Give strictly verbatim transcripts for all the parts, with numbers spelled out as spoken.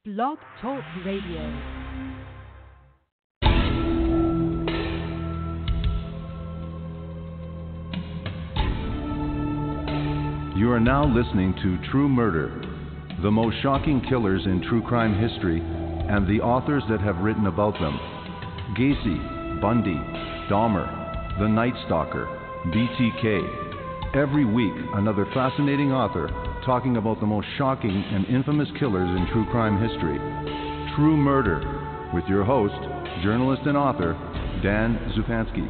Blog Talk Radio. You are now listening to True Murder, the most shocking killers in true crime history, and the authors that have written about them. Gacy, Bundy, Dahmer, The Night Stalker, B T K. Every week, another fascinating author talking about the most shocking and infamous killers in true crime history. True Murder, with your host, journalist and author, Dan Zupansky.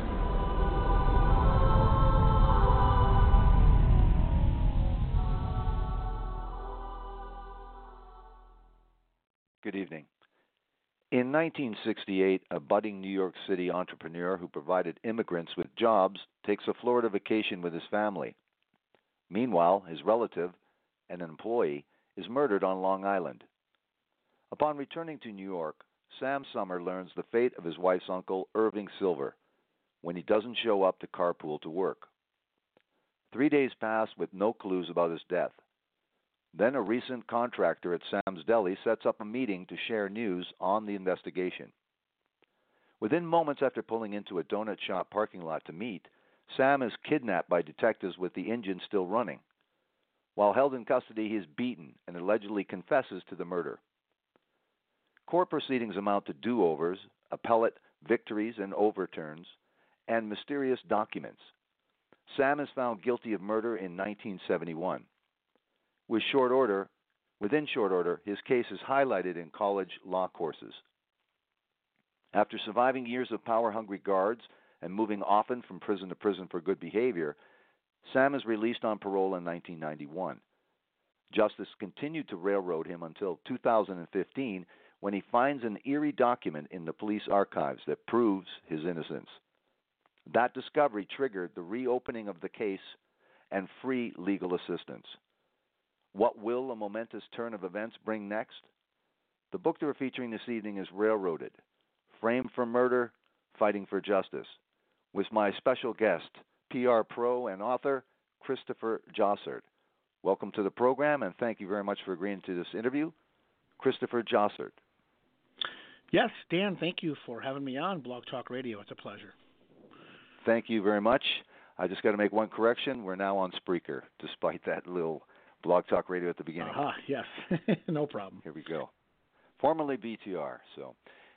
Good evening. In nineteen sixty-eight, a budding New York City entrepreneur who provided immigrants with jobs takes a Florida vacation with his family. Meanwhile, his relative, an employee, is murdered on Long Island. Upon returning to New York, Sam Summer learns the fate of his wife's uncle, Irving Silver, when he doesn't show up to carpool to work. Three days pass with no clues about his death. Then a recent contractor at Sam's Deli sets up a meeting to share news on the investigation. Within moments after pulling into a donut shop parking lot to meet, Sam is kidnapped by detectives with the engine still running. While held in custody, he is beaten and allegedly confesses to the murder. Court proceedings amount to do-overs, appellate victories and overturns, and mysterious documents. Sam is found guilty of murder in nineteen seventy-one. With short order, within short order, his case is highlighted in college law courses. After surviving years of power-hungry guards and moving often from prison to prison for good behavior, Sam is released on parole in nineteen ninety-one. Justice continued to railroad him until two thousand fifteen, when he finds an eerie document in the police archives that proves his innocence. That discovery triggered the reopening of the case and free legal assistance. What will a momentous turn of events bring next? The book that we're featuring this evening is Railroaded, Framed for Murder, Fighting for Justice, with my special guest, P R pro and author, Christopher Jossard. Welcome to the program, and thank you very much for agreeing to this interview. Christopher Jossard. Yes, Dan, thank you for having me on Blog Talk Radio. It's a pleasure. Thank you very much. I just got to make one correction. We're now on Spreaker, despite that little Blog Talk Radio at the beginning. Uh-huh, yes, no problem. Here we go. Formerly B T R. So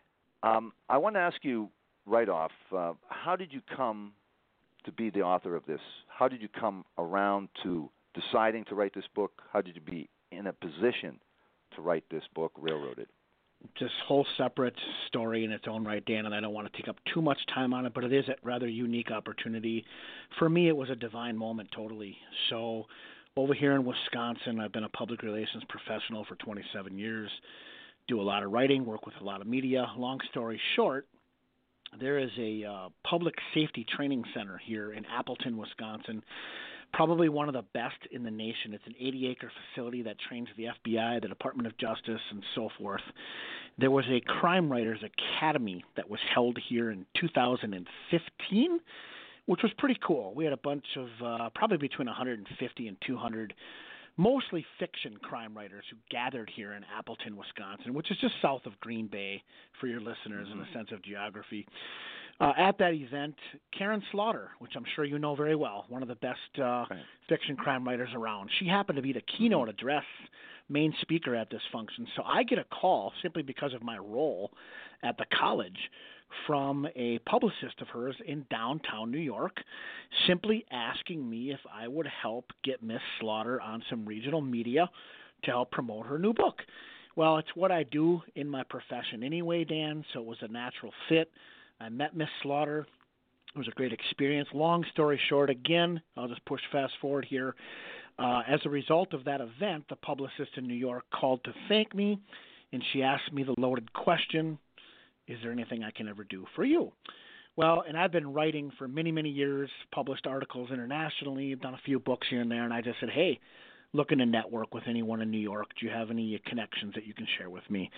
um, I want to ask you right off, uh, how did you come to be the author of this? How did you come around to deciding to write this book? How did you be in a position to write this book, Railroaded? Just whole separate story in its own right, Dan, and I don't want to take up too much time on it, but it is a rather unique opportunity. For me, it was a divine moment, totally. So over here in Wisconsin, I've been a public relations professional for twenty-seven years, do a lot of writing, work with a lot of media. Long story short, there is a uh, public safety training center here in Appleton, Wisconsin, probably one of the best in the nation. It's an eighty-acre facility that trains the F B I, the Department of Justice, and so forth. There was a Crime Writers Academy that was held here in two thousand fifteen, which was pretty cool. We had a bunch of uh, probably between one hundred fifty and two hundred mostly fiction crime writers who gathered here in Appleton, Wisconsin, which is just south of Green Bay for your listeners mm-hmm. in a sense of geography. Uh, at that event, Karen Slaughter, which I'm sure you know very well, one of the best uh, right. fiction crime writers around, she happened to be the keynote address main speaker at this function. So I get a call simply because of my role at the college from a publicist of hers in downtown New York, simply asking me if I would help get Miss Slaughter on some regional media to help promote her new book. Well, it's what I do in my profession anyway, Dan, so it was a natural fit. I met Miss Slaughter. It was a great experience. Long story short, again, I'll just push fast forward here. Uh, as a result of that event, the publicist in New York called to thank me, and she asked me the loaded question, is there anything I can ever do for you? Well, and I've been writing for many, many years, published articles internationally, done a few books here and there, and I just said, hey, looking to network with anyone in New York. Do you have any connections that you can share with me?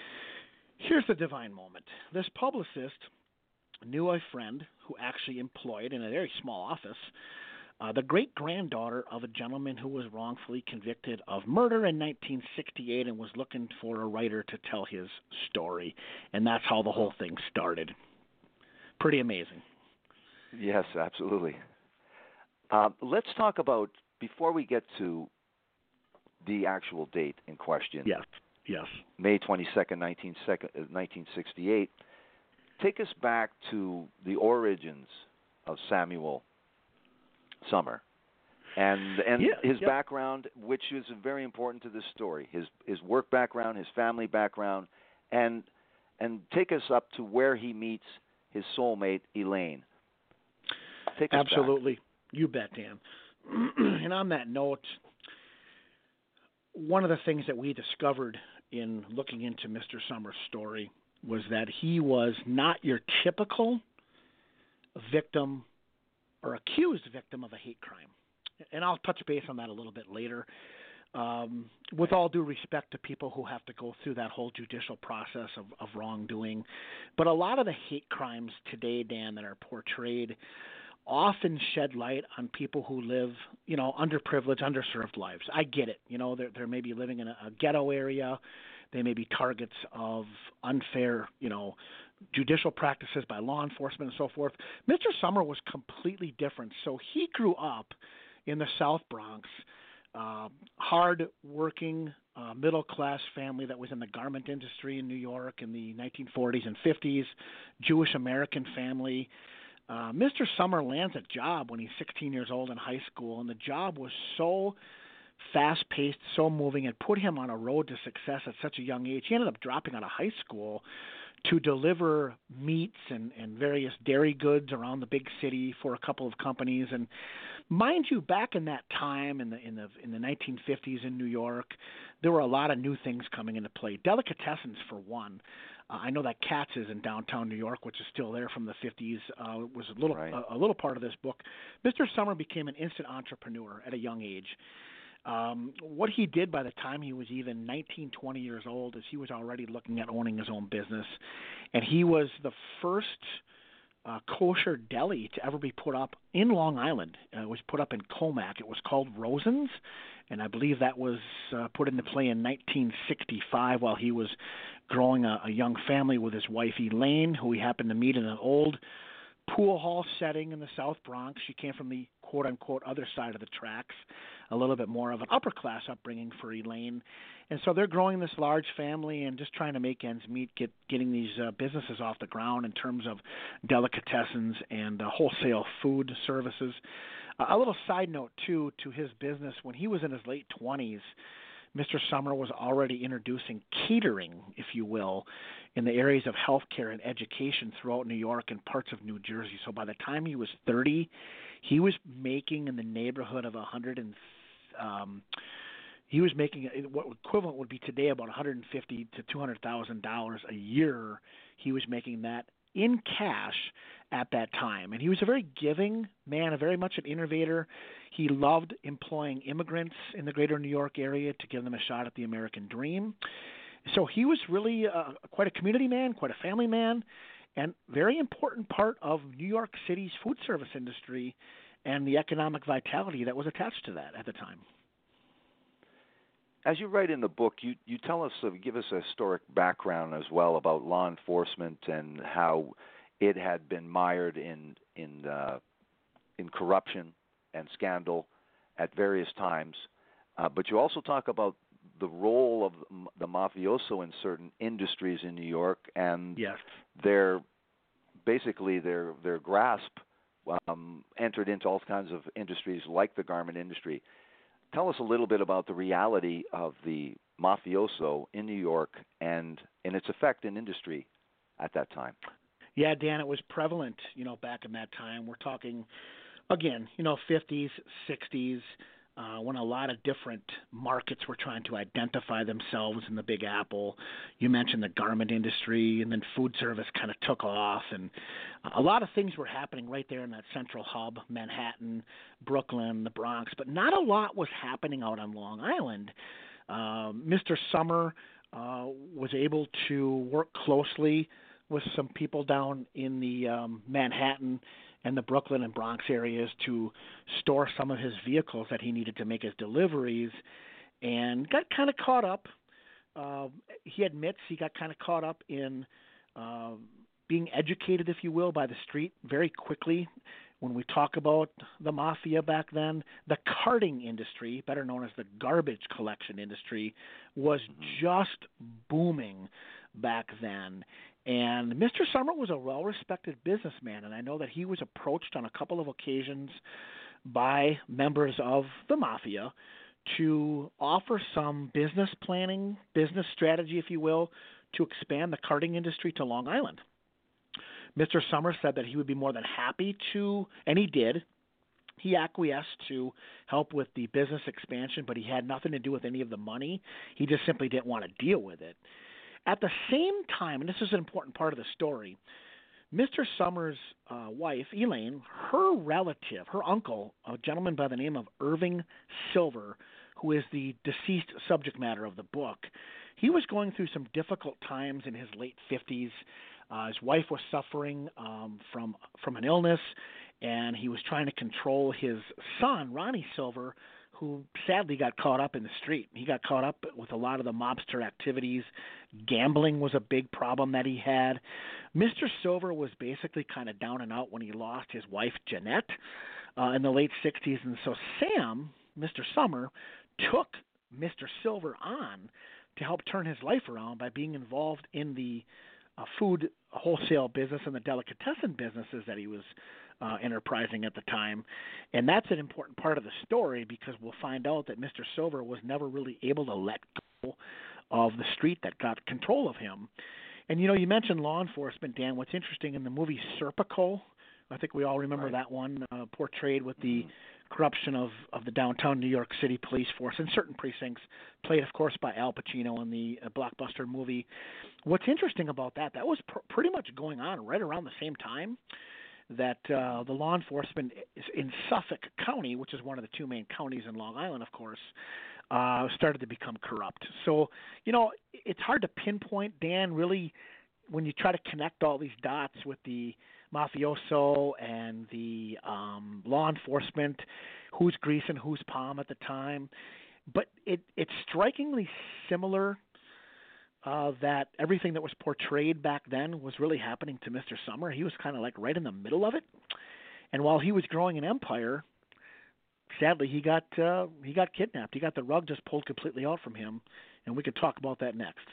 Here's the divine moment. This publicist knew a friend who actually employed in a very small office uh, the great-granddaughter of a gentleman who was wrongfully convicted of murder in nineteen sixty-eight and was looking for a writer to tell his story. And that's how the whole thing started. Pretty amazing. Yes, absolutely. Uh, let's talk about, before we get to the actual date in question, Yes, yes. May twenty-second, nineteen sixty-eight, take us back to the origins of Samuel Sommer and and Yeah, his yep. background, which is very important to this story, his his work background, his family background, and and take us up to where he meets his soulmate, Elaine. Take us Absolutely. back. You bet, Dan. And on that note, one of the things that we discovered in looking into Mister Sommer's story was that he was not your typical victim or accused victim of a hate crime. And I'll touch base on that a little bit later. Um, with all due respect to people who have to go through that whole judicial process of, of wrongdoing. But a lot of the hate crimes today, Dan, that are portrayed often shed light on people who live, you know, underprivileged, underserved lives. I get it. You know, they're, they're maybe living in a, a ghetto area. They may be targets of unfair, you know, judicial practices by law enforcement and so forth. Mister Sommer was completely different. So he grew up in the South Bronx, uh, hard-working, uh, middle-class family that was in the garment industry in New York in the nineteen forties and fifties, Jewish-American family. Uh, Mister Sommer lands a job when he's sixteen years old in high school, and the job was so fast-paced, so moving, and put him on a road to success at such a young age. He ended up dropping out of high school to deliver meats and, and various dairy goods around the big city for a couple of companies. And mind you, back in that time, in the in the in the nineteen fifties in New York, there were a lot of new things coming into play. Delicatessens, for one. Uh, I know that Katz is in downtown New York, which is still there from the fifties. Uh, was a little Right. a, a little part of this book. Mister Sommer became an instant entrepreneur at a young age. Um, what he did by the time he was even nineteen, twenty years old is he was already looking at owning his own business. And he was the first uh, kosher deli to ever be put up in Long Island. Uh, it was put up in Comac. It was called Rosen's, and I believe that was uh, put into play in nineteen sixty-five while he was growing a, a young family with his wife Elaine, who he happened to meet in an old pool hall setting in the South Bronx. She came from the quote-unquote other side of the tracks, a little bit more of an upper-class upbringing for Elaine. And so they're growing this large family and just trying to make ends meet, get getting these uh, businesses off the ground in terms of delicatessens and uh, wholesale food services. Uh, a little side note, too, to his business. When he was in his late twenties, Mister Sommer was already introducing catering, if you will, in the areas of healthcare and education throughout New York and parts of New Jersey. So by the time he was thirty, he was making in the neighborhood of a hundred and um, he was making what equivalent would be today about one hundred fifty to two hundred thousand dollars a year. He was making that in cash at that time, and he was a very giving man, a very much an innovator. He loved employing immigrants in the greater New York area to give them a shot at the American dream. So he was really uh, quite a community man, quite a family man, and very important part of New York City's food service industry and the economic vitality that was attached to that at the time. As you write in the book, you, you tell us, uh, give us a historic background as well about law enforcement and how it had been mired in in uh, in corruption and scandal at various times. Uh, but you also talk about the role of the mafioso in certain industries in New York and yes. their basically their their grasp um, entered into all kinds of industries like the garment industry. Tell us a little bit about the reality of the mafioso in New York and, and its effect in industry at that time. Yeah, Dan, it was prevalent, you know, back in that time. We're talking, again, you know, fifties, sixties, uh, when a lot of different markets were trying to identify themselves in the Big Apple. You mentioned the garment industry, and then food service kind of took off, and a lot of things were happening right there in that central hub, Manhattan, Brooklyn, the Bronx, but not a lot was happening out on Long Island. Uh, Mister Sommer uh, was able to work closely with some people down in the um, Manhattan and the Brooklyn and Bronx areas to store some of his vehicles that he needed to make his deliveries, and got kind of caught up. Uh, he admits he got kind of caught up in uh, being educated, if you will, by the street very quickly. When we talk about the mafia back then, the carting industry, better known as the garbage collection industry, was just booming back then. And Mister Summer was a well-respected businessman, and I know that he was approached on a couple of occasions by members of the mafia to offer some business planning, business strategy, if you will, to expand the carting industry to Long Island. Mister Summer said that he would be more than happy to, and he did. He acquiesced to help with the business expansion, but he had nothing to do with any of the money. He just simply didn't want to deal with it. At the same time, and this is an important part of the story, Mister Summers' uh, wife, Elaine, her relative, her uncle, a gentleman by the name of Irving Silver, who is the deceased subject matter of the book, he was going through some difficult times in his late fifties. Uh, his wife was suffering um, from from an illness, and he was trying to control his son, Ronnie Silver, who sadly got caught up in the street. He got caught up with a lot of the mobster activities. Gambling was a big problem that he had. Mister Silver was basically kind of down and out when he lost his wife, Jeanette, uh, in the late sixties. And so Sam, Mister Summer, took Mister Silver on to help turn his life around by being involved in the uh, food wholesale business and the delicatessen businesses that he was Uh, enterprising at the time. And that's an important part of the story, because we'll find out that Mister Silver was never really able to let go of the street that got control of him. And, you know, you mentioned law enforcement, Dan. What's interesting in the movie Serpico, I think we all remember right. that one, uh, portrayed with the mm-hmm. corruption of, of the downtown New York City police force in certain precincts, played, of course, by Al Pacino in the uh, blockbuster movie. What's interesting about that, that was pr- pretty much going on right around the same time that uh, the law enforcement in Suffolk County, which is one of the two main counties in Long Island, of course, uh, started to become corrupt. So, you know, it's hard to pinpoint, Dan, really, when you try to connect all these dots with the mafioso and the um, law enforcement, who's grease and who's palm at the time. But it, it's strikingly similar Uh, that everything that was portrayed back then was really happening to Mister Summer. He was kind of like right in the middle of it. And while he was growing an empire, sadly, he got uh, he got kidnapped. He got the rug just pulled completely out from him, and we could talk about that next.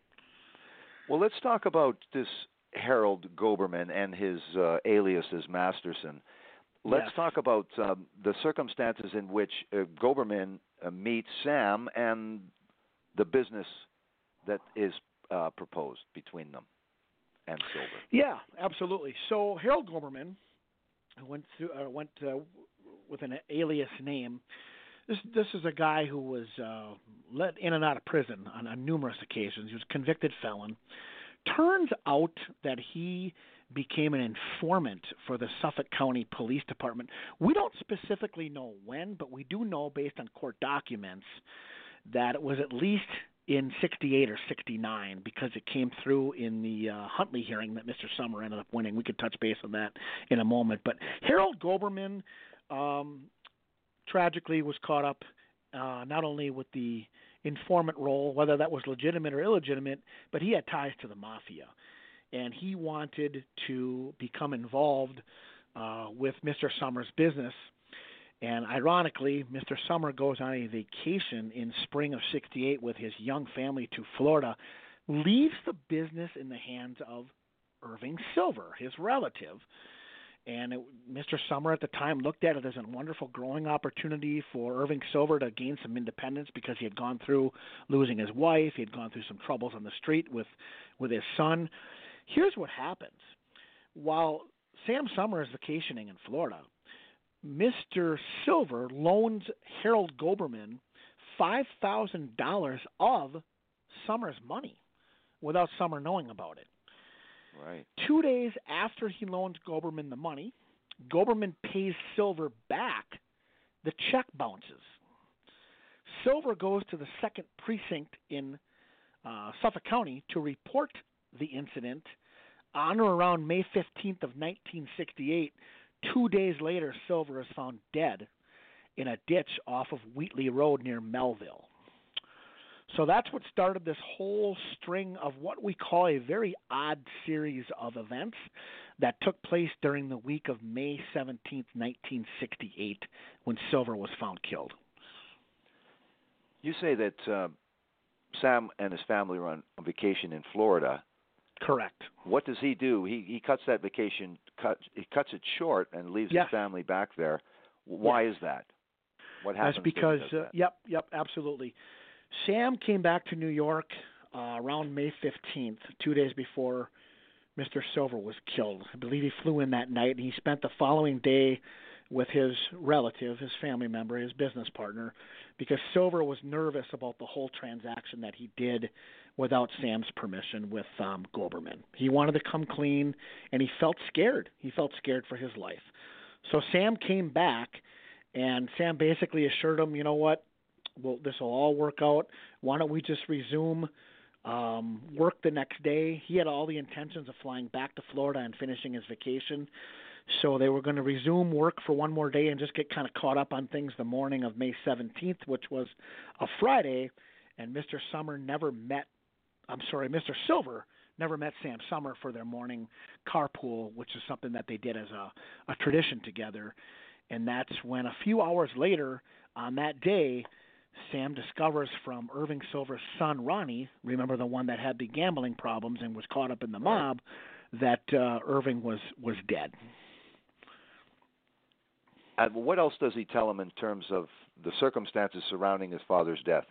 Well, let's talk about this Harold Goberman and his uh, alias as Masterson. Let's Yes. talk about um, the circumstances in which uh, Goberman uh, meets Sam and the business that is uh, proposed between them and Silver. Yeah, absolutely. So Harold Goberman went through uh, went uh, with an alias name. This this is a guy who was uh, let in and out of prison on, on numerous occasions. He was a convicted felon. Turns out that he became an informant for the Suffolk County Police Department. We don't specifically know when, but we do know based on court documents that it was at least in sixty-eight or sixty-nine, because it came through in the uh, Huntley hearing that Mister Summer ended up winning. We could touch base on that in a moment. But Harold Goberman um, tragically was caught up uh, not only with the informant role, whether that was legitimate or illegitimate, but he had ties to the mafia. And he wanted to become involved uh, with Mister Summer's business. And ironically, Mister Summer goes on a vacation in spring of sixty-eight with his young family to Florida, leaves the business in the hands of Irving Silver, his relative. And it, Mister Summer at the time looked at it as a wonderful growing opportunity for Irving Silver to gain some independence, because he had gone through losing his wife. He had gone through some troubles on the street with, with his son. Here's what happens. While Sam Summer is vacationing in Florida, Mister Silver loans Harold Goberman five thousand dollars of Summer's money without Summer knowing about it. Right. Two days after he loans Goberman the money, Goberman pays Silver back. The check bounces. Silver goes to the second precinct in uh, Suffolk County to report the incident on or around May fifteenth of nineteen sixty-eight Two days later, Silver is found dead in a ditch off of Wheatley Road near Melville. So that's what started this whole string of what we call a very odd series of events that took place during the week of May seventeenth, nineteen sixty-eight, when Silver was found killed. You say that uh, Sam and his family were on vacation in Florida. Correct. What does he do? He he cuts that vacation, cut, he cuts it short and leaves yes. his family back there. Why yes. is that? What happens? That's because, uh, that? yep, yep, absolutely. Sam came back to New York uh, around May fifteenth, two days before Mister Silver was killed. I believe he flew in that night, and he spent the following day with his relative, his family member, his business partner, because Silver was nervous about the whole transaction that he did without Sam's permission with um, Goberman. He wanted to come clean, and he felt scared. He felt scared for his life. So Sam came back, and Sam basically assured him, you know what, well, this will all work out. Why don't we just resume um, work the next day? He had all the intentions of flying back to Florida and finishing his vacation. So they were going to resume work for one more day and just get kind of caught up on things the morning of May seventeenth, which was a Friday. And Mister Summer never met, I'm sorry, Mister Silver never met Sam Summer for their morning carpool, which is something that they did as a, a tradition together. And that's when a few hours later on that day, Sam discovers from Irving Silver's son, Ronnie, remember the one that had the gambling problems and was caught up in the mob, that uh, Irving was, was dead. And what else does he tell him in terms of the circumstances surrounding his father's death?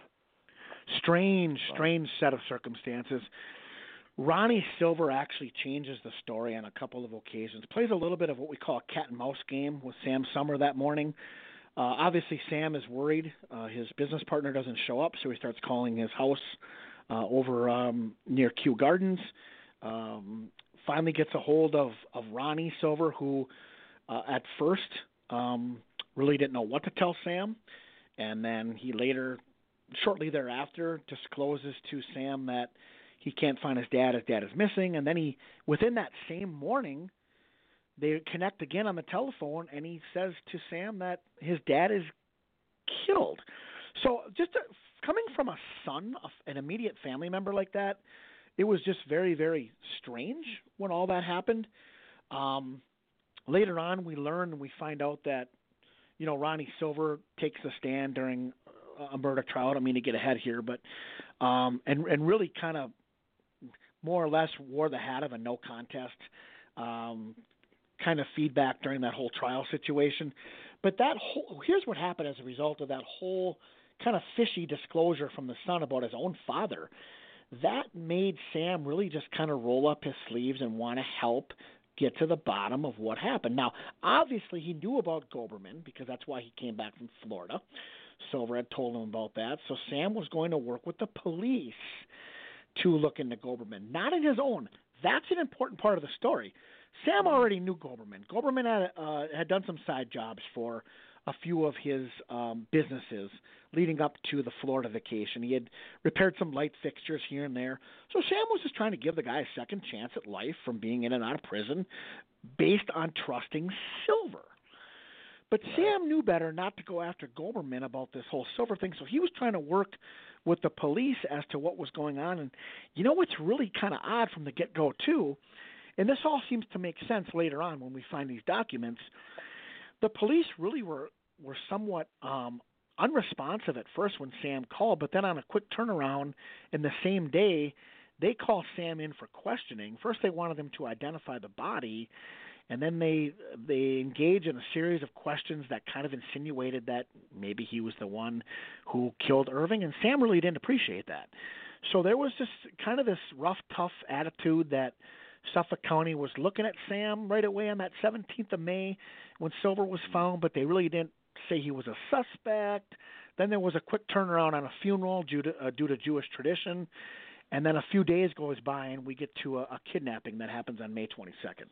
Strange, strange set of circumstances. Ronnie Silver actually changes the story on a couple of occasions, plays a little bit of what we call a cat and mouse game with Sam Summer that morning. Uh, obviously, Sam is worried. Uh, his business partner doesn't show up, so he starts calling his house uh, over um, near Kew Gardens. Um, finally gets a hold of, of Ronnie Silver, who uh, at first um, really didn't know what to tell Sam. And then he later, shortly thereafter, discloses to Sam that he can't find his dad. His dad is missing. And then he, within that same morning, they connect again on the telephone, and he says to Sam that his dad is killed. So just a, coming from a son, an immediate family member like that, it was just very, very strange when all that happened. Um, later on, we learn and we find out that, you know, Ronnie Silver takes a stand during a murder trial. I don't mean to get ahead here, but um, and and really kind of more or less wore the hat of a no contest um, kind of feedback during that whole trial situation. But that whole, here's what happened as a result of that whole kind of fishy disclosure from the son about his own father. That made Sam really just kind of roll up his sleeves and want to help get to the bottom of what happened. Now, obviously, he knew about Goberman because that's why he came back from Florida. Silver had told him about that. So Sam was going to work with the police to look into Goberman, not in his own. That's an important part of the story. Sam already knew Goberman. Goberman had uh, had done some side jobs for a few of his um, businesses leading up to the Florida vacation. He had repaired some light fixtures here and there. So Sam was just trying to give the guy a second chance at life from being in and out of prison based on trusting Silver. But Sam knew better not to go after Goberman about this whole Silver thing, so he was trying to work with the police as to what was going on. And you know what's really kind of odd from the get-go, too, and this all seems to make sense later on when we find these documents, the police really were, were somewhat um, unresponsive at first when Sam called, but then on a quick turnaround in the same day, they call Sam in for questioning. First they wanted him to identify the body, and then they they engage in a series of questions that kind of insinuated that maybe he was the one who killed Irving, and Sam really didn't appreciate that. So there was just kind of this rough, tough attitude that Suffolk County was looking at Sam right away on that seventeenth of May when Silver was found, but they really didn't say he was a suspect. Then there was a quick turnaround on a funeral due to, uh, due to Jewish tradition, and then a few days goes by and we get to a, a kidnapping that happens on May twenty-second.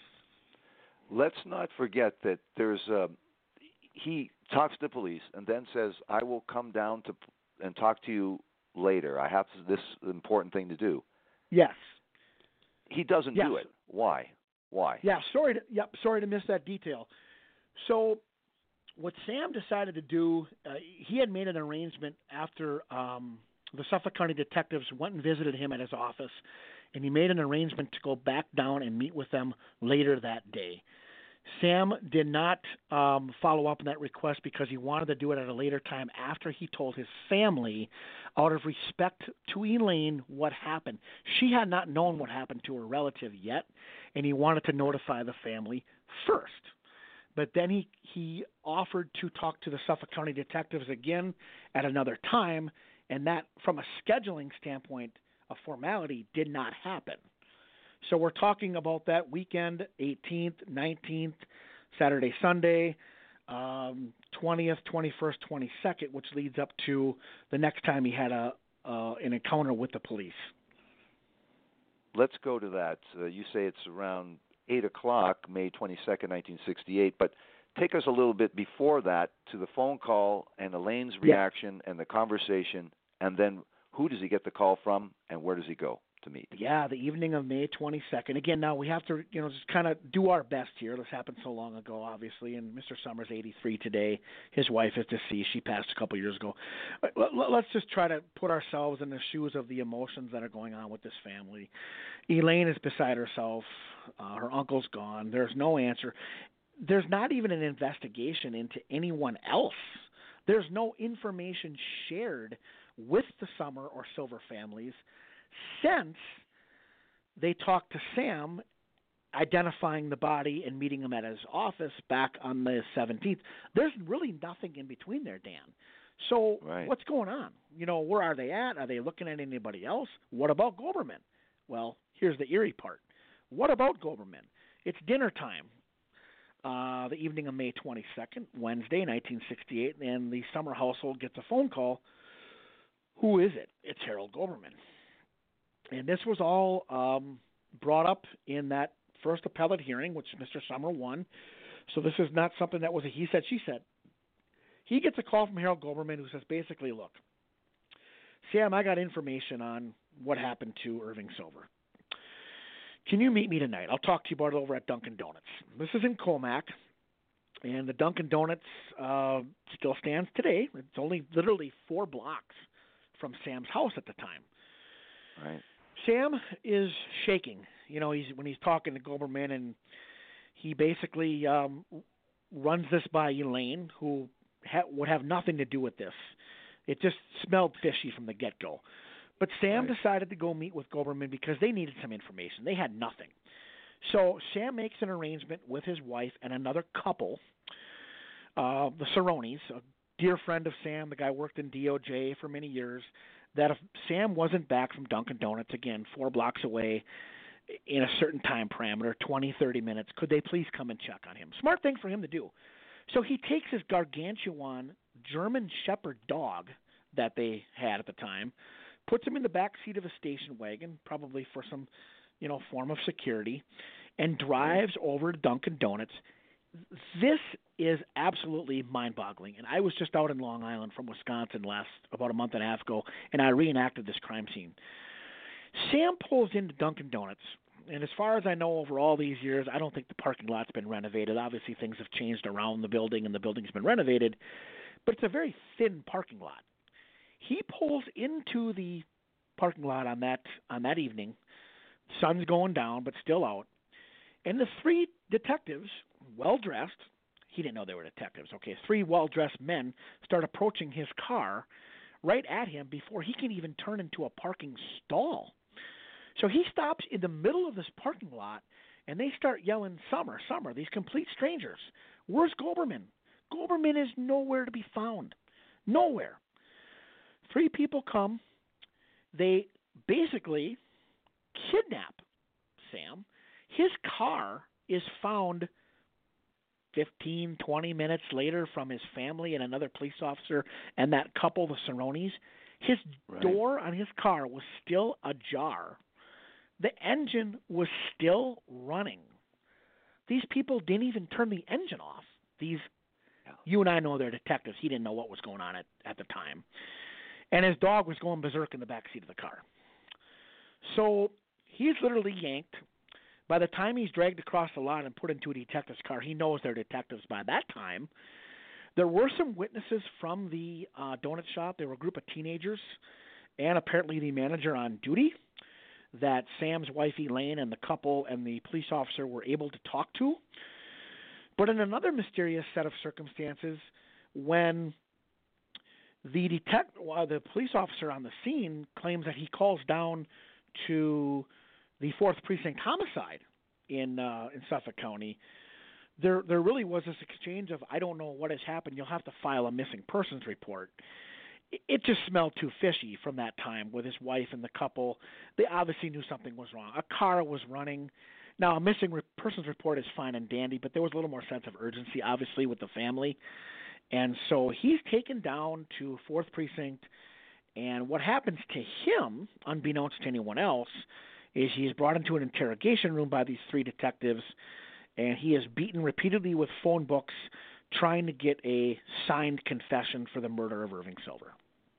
Let's not forget that there's a, he talks to police and then says, I will come down to and talk to you later. I have this important thing to do. Yes. He doesn't yes. do it. Why? Why? Yeah, sorry to, yep, sorry to miss that detail. So what Sam decided to do, uh, he had made an arrangement after um, the Suffolk County detectives went and visited him at his office, and he made an arrangement to go back down and meet with them later that day. Sam did not um, follow up on that request because he wanted to do it at a later time after he told his family, out of respect to Elaine, what happened. She had not known what happened to her relative yet, and he wanted to notify the family first. But then he, he offered to talk to the Suffolk County detectives again at another time, and that, from a scheduling standpoint, a formality did not happen. So we're talking about that weekend, eighteenth, nineteenth, Saturday, Sunday, um, twentieth, twenty-first, twenty-second, which leads up to the next time he had a uh, an encounter with the police. Let's go to that. Uh, you say it's around eight o'clock, May twenty-second, nineteen sixty-eight, but take us a little bit before that to the phone call and Elaine's reaction yeah. and the conversation, and then who does he get the call from and where does he go to meet? Yeah, the evening of May twenty-second. Again, now we have to, you know, just kind of do our best here. This happened so long ago, obviously, and Mister Summers, eighty-three today. His wife is deceased. She passed a couple years ago. Let's just try to put ourselves in the shoes of the emotions that are going on with this family. Elaine is beside herself. Uh, her uncle's gone. There's no answer. There's not even an investigation into anyone else. There's no information shared with the Summer or Silver families since they talked to Sam, identifying the body and meeting him at his office back on the seventeenth. There's really nothing in between there, Dan. So right. What's going on? You know, where are they at? Are they looking at anybody else? What about Goberman? Well, here's the eerie part. What about Goberman? It's dinner time. Uh, the evening of May twenty-second, Wednesday, nineteen sixty-eight, and the Summer household gets a phone call. Who is it? It's Harold Goberman. And this was all um, brought up in that first appellate hearing, which Mister Summer won. So this is not something that was a he said, she said. He gets a call from Harold Goberman who says basically, look, Sam, I got information on what happened to Irving Silver. Can you meet me tonight? I'll talk to you about it over at Dunkin' Donuts. This is in Comac, and the Dunkin' Donuts uh, still stands today. It's only literally four blocks from Sam's house at the time. Right. Sam is shaking. You know, he's when he's talking to Goberman, and he basically um, runs this by Elaine, who ha- would have nothing to do with this. It just smelled fishy from the get-go. But Sam right. decided to go meet with Goberman because they needed some information. They had nothing. So Sam makes an arrangement with his wife and another couple, uh, the Cerrones, a dear friend of Sam. The guy worked in D O J for many years. That if Sam wasn't back from Dunkin' Donuts, again, four blocks away, in a certain time parameter, twenty, thirty minutes, could they please come and check on him? Smart thing for him to do. So he takes his gargantuan German Shepherd dog that they had at the time, puts him in the back seat of a station wagon, probably for some, you know, form of security, and drives over to Dunkin' Donuts. This is absolutely mind-boggling, and I was just out in Long Island from Wisconsin last about a month and a half ago, and I reenacted this crime scene. Sam pulls into Dunkin' Donuts, and as far as I know, over all these years, I don't think the parking lot's been renovated. Obviously, things have changed around the building, and the building's been renovated, but it's a very thin parking lot. He pulls into the parking lot on that on that evening. Sun's going down, but still out. And the three detectives, well-dressed, he didn't know they were detectives, okay, three well-dressed men start approaching his car right at him before he can even turn into a parking stall. So he stops in the middle of this parking lot, and they start yelling, Summer, Summer, these complete strangers. Where's Goberman? Goberman is nowhere to be found. Nowhere. Three people come. They basically kidnap Sam. His car is found fifteen, twenty minutes later from his family and another police officer and that couple, the Cerrones. His right. door on his car was still ajar. The engine was still running. These people didn't even turn the engine off. These, yeah. You and I know they're detectives. He didn't know what was going on at, at the time. And his dog was going berserk in the back seat of the car. So he's literally yanked By the time he's dragged across the lot and put into a detective's car, he knows they're detectives by that time. There were some witnesses from the uh, donut shop. There were a group of teenagers and apparently the manager on duty that Sam's wife Elaine and the couple and the police officer were able to talk to. But in another mysterious set of circumstances, when the detect, well, the police officer on the scene claims that he calls down to the fourth Precinct homicide in uh, in Suffolk County, there there really was this exchange of, I don't know what has happened, you'll have to file a missing persons report. It, it just smelled too fishy from that time with his wife and the couple. They obviously knew something was wrong. A car was running. Now, a missing re- persons report is fine and dandy, but there was a little more sense of urgency, obviously, with the family. And so he's taken down to fourth Precinct, and what happens to him, unbeknownst to anyone else, is he's brought into an interrogation room by these three detectives, and he is beaten repeatedly with phone books trying to get a signed confession for the murder of Irving Silver.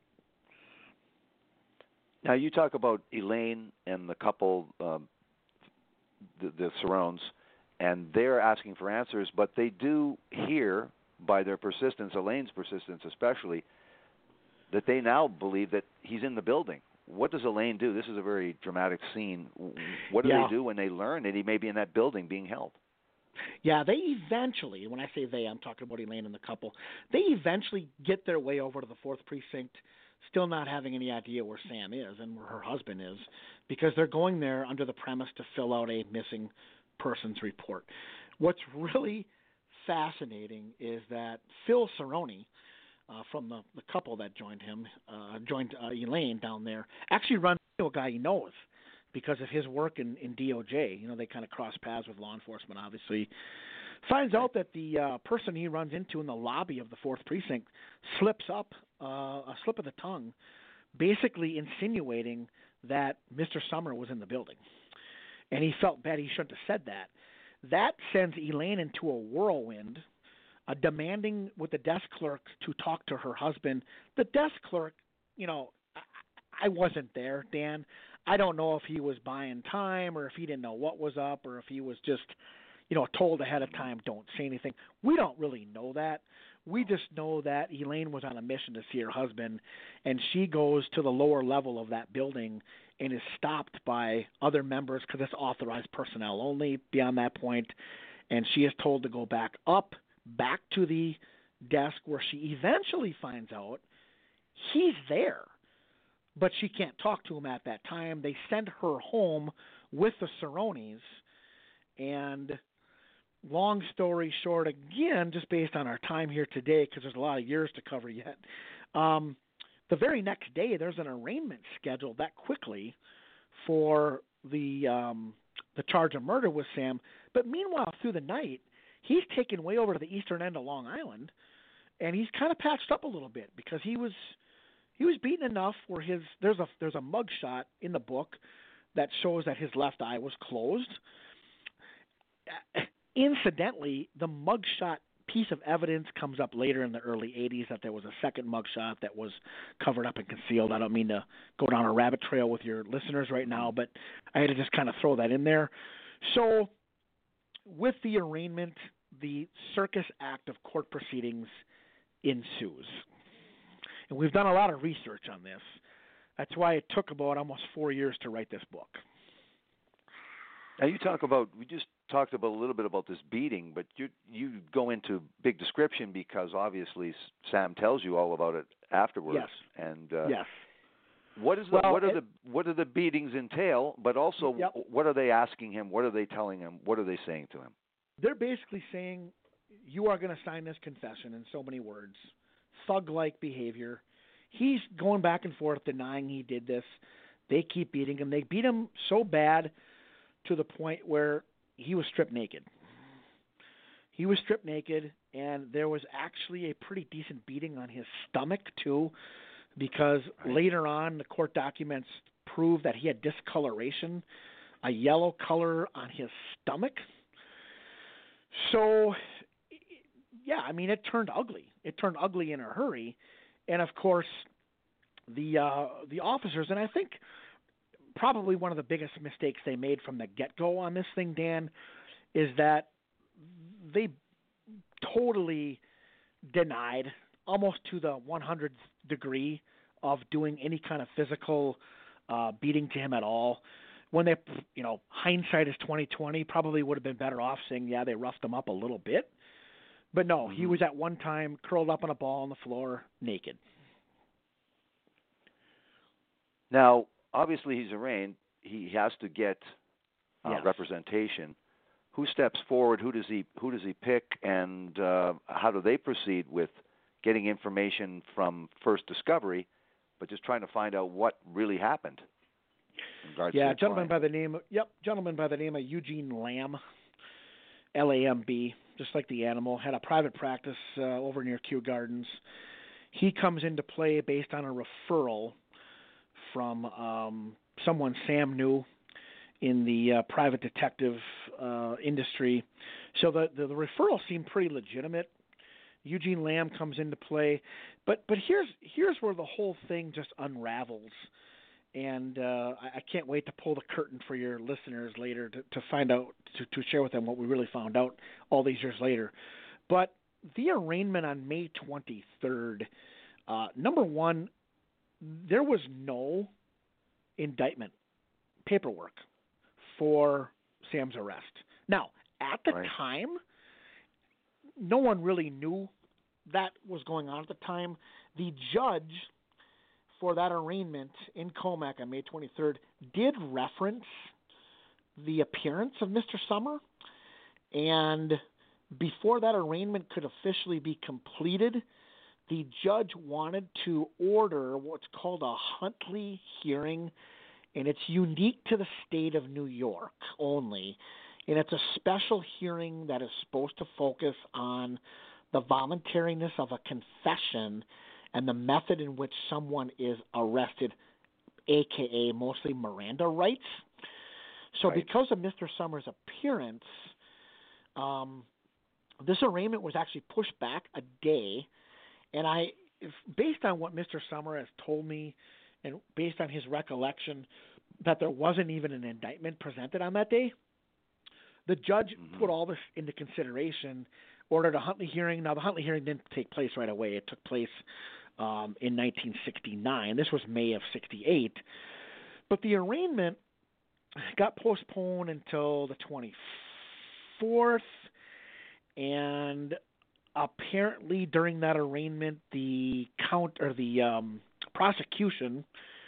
Now, you talk about Elaine and the couple, um, the, the Cerrones, and they're asking for answers, but they do hear, by their persistence, Elaine's persistence especially, that they now believe that he's in the building. What does Elaine do? This is a very dramatic scene. What do yeah. they do when they learn that he may be in that building being held? Yeah, they eventually, when I say they, I'm talking about Elaine and the couple, they eventually get their way over to the fourth Precinct, still not having any idea where Sam is and where her husband is, because they're going there under the premise to fill out a missing persons report. What's really fascinating is that Phil Cerrone, uh, from the, the couple that joined him, uh, joined uh, Elaine down there, actually runs into a guy he knows because of his work in, in D O J. You know, they kind of cross paths with law enforcement, obviously. Finds out that the uh, person he runs into in the lobby of the fourth Precinct slips up uh, a slip of the tongue, basically insinuating that Mister Summer was in the building. And he felt bad. He shouldn't have said that. That sends Elaine into a whirlwind, uh, demanding with the desk clerk to talk to her husband. The desk clerk, you know, I, I wasn't there, Dan. I don't know if he was buying time or if he didn't know what was up or if he was just, you know, told ahead of time, don't say anything. We don't really know that. We just know that Elaine was on a mission to see her husband, and she goes to the lower level of that building and is stopped by other members because it's authorized personnel only beyond that point, and she is told to go back up, back to the desk where she eventually finds out he's there, but she can't talk to him at that time. They send her home with the Cerrones, and long story short, again, just based on our time here today, because there's a lot of years to cover yet, um, the very next day there's an arraignment scheduled that quickly for the um, the charge of murder with Sam. But meanwhile, through the night, he's taken way over to the eastern end of Long Island, and he's kind of patched up a little bit because he was he was beaten enough where his there's a there's a mug shot in the book that shows that his left eye was closed. Incidentally, the mugshot piece of evidence comes up later in the early eighties that there was a second mugshot that was covered up and concealed. I don't mean to go down a rabbit trail with your listeners right now, but I had to just kind of throw that in there. So with the arraignment, the circus act of court proceedings ensues. And we've done a lot of research on this. That's why it took about almost four years to write this book. Now you talk about, we just talked about a little bit about this beating, but you you go into big description because obviously Sam tells you all about it afterwards. Yes. And uh, yes. What is the, well, what are it, the what are the beatings entail? But also, yep. what are they asking him? What are they telling him? What are they saying to him? They're basically saying, you are going to sign this confession in so many words. Thug-like behavior. He's going back and forth denying he did this. They keep beating him. They beat him so bad to the point where he was stripped naked. He was stripped naked, and there was actually a pretty decent beating on his stomach, too, because right. later on the court documents prove that he had discoloration, a yellow color on his stomach. So, yeah, I mean, it turned ugly. It turned ugly in a hurry. And, of course, the uh, the officers, and I think probably one of the biggest mistakes they made from the get-go on this thing, Dan, is that they totally denied, almost to the one hundredth degree, of doing any kind of physical uh, beating to him at all. When they, you know, hindsight is twenty twenty, probably would have been better off saying, yeah, they roughed him up a little bit. But no, mm-hmm. he was at one time curled up on a ball on the floor, naked. Now, obviously, he's arraigned. He has to get uh, yes. representation. Who steps forward? Who does he Who does he pick? And uh, how do they proceed with getting information from first discovery, but just trying to find out what really happened? Yeah, gentleman by the name. Of, yep, gentleman by the name of Eugene Lamb, L A M B, just like the animal, had a private practice uh, over near Kew Gardens. He comes into play based on a referral from um, someone Sam knew in the uh, private detective uh, industry. So the, the the referral seemed pretty legitimate. Eugene Lamb comes into play, but but here's here's where the whole thing just unravels, and uh, I, I can't wait to pull the curtain for your listeners later to, to find out to, to share with them what we really found out all these years later. But the arraignment on May twenty-third, uh, number one, there was no indictment paperwork for Sam's arrest. Now, at the right. time, no one really knew that was going on at the time. The judge for that arraignment in Comac on May twenty-third did reference the appearance of Mister Summer, and before that arraignment could officially be completed, the judge wanted to order what's called a Huntley hearing, and it's unique to the state of New York only. And it's a special hearing that is supposed to focus on the voluntariness of a confession and the method in which someone is arrested, a k a mostly Miranda rights. So right. because of Mister Summers' appearance, um, this arraignment was actually pushed back a day. And I, if, based on what Mister Summer has told me and based on his recollection that there wasn't even an indictment presented on that day, the judge mm-hmm. put all this into consideration, ordered a Huntley hearing. Now, the Huntley hearing didn't take place right away. It took place um, in nineteen sixty-nine. This was May of sixty-eight. But the arraignment got postponed until the twenty-fourth, and apparently during that arraignment, the count or the um, prosecution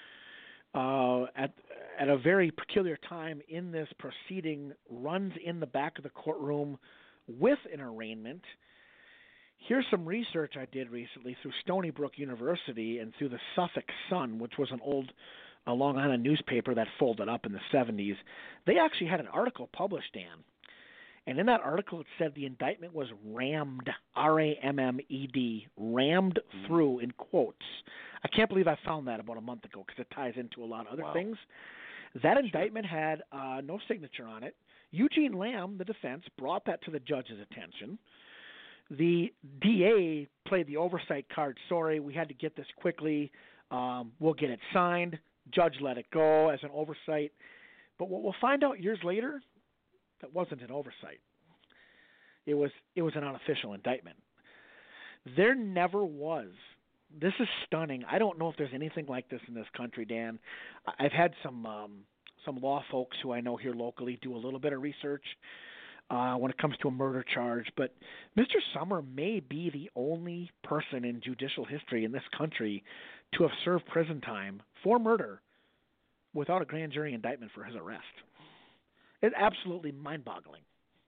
uh, at at a very peculiar time in this proceeding runs in the back of the courtroom with an arraignment. Here's some research I did recently through Stony Brook University and through the Suffolk Sun, which was an old uh, Long Island newspaper that folded up in the seventies. They actually had an article published, Dan. And in that article, it said the indictment was rammed, R A M M E D, rammed mm-hmm. through in quotes. I can't believe I found that about a month ago because it ties into a lot of other wow. things. That sure. indictment had uh, no signature on it. Eugene Lamb, the defense, brought that to the judge's attention. The D A played the oversight card. Sorry, we had to get this quickly. Um, we'll get it signed. Judge let it go as an oversight. But what we'll find out years later, that wasn't an oversight. It was it was an unofficial indictment. There never was. This is stunning. I don't know if there's anything like this in this country, Dan. I've had some um, some law folks who I know here locally do a little bit of research uh, when it comes to a murder charge, but Mister Summer may be the only person in judicial history in this country to have served prison time for murder without a grand jury indictment for his arrest. It's absolutely mind-boggling.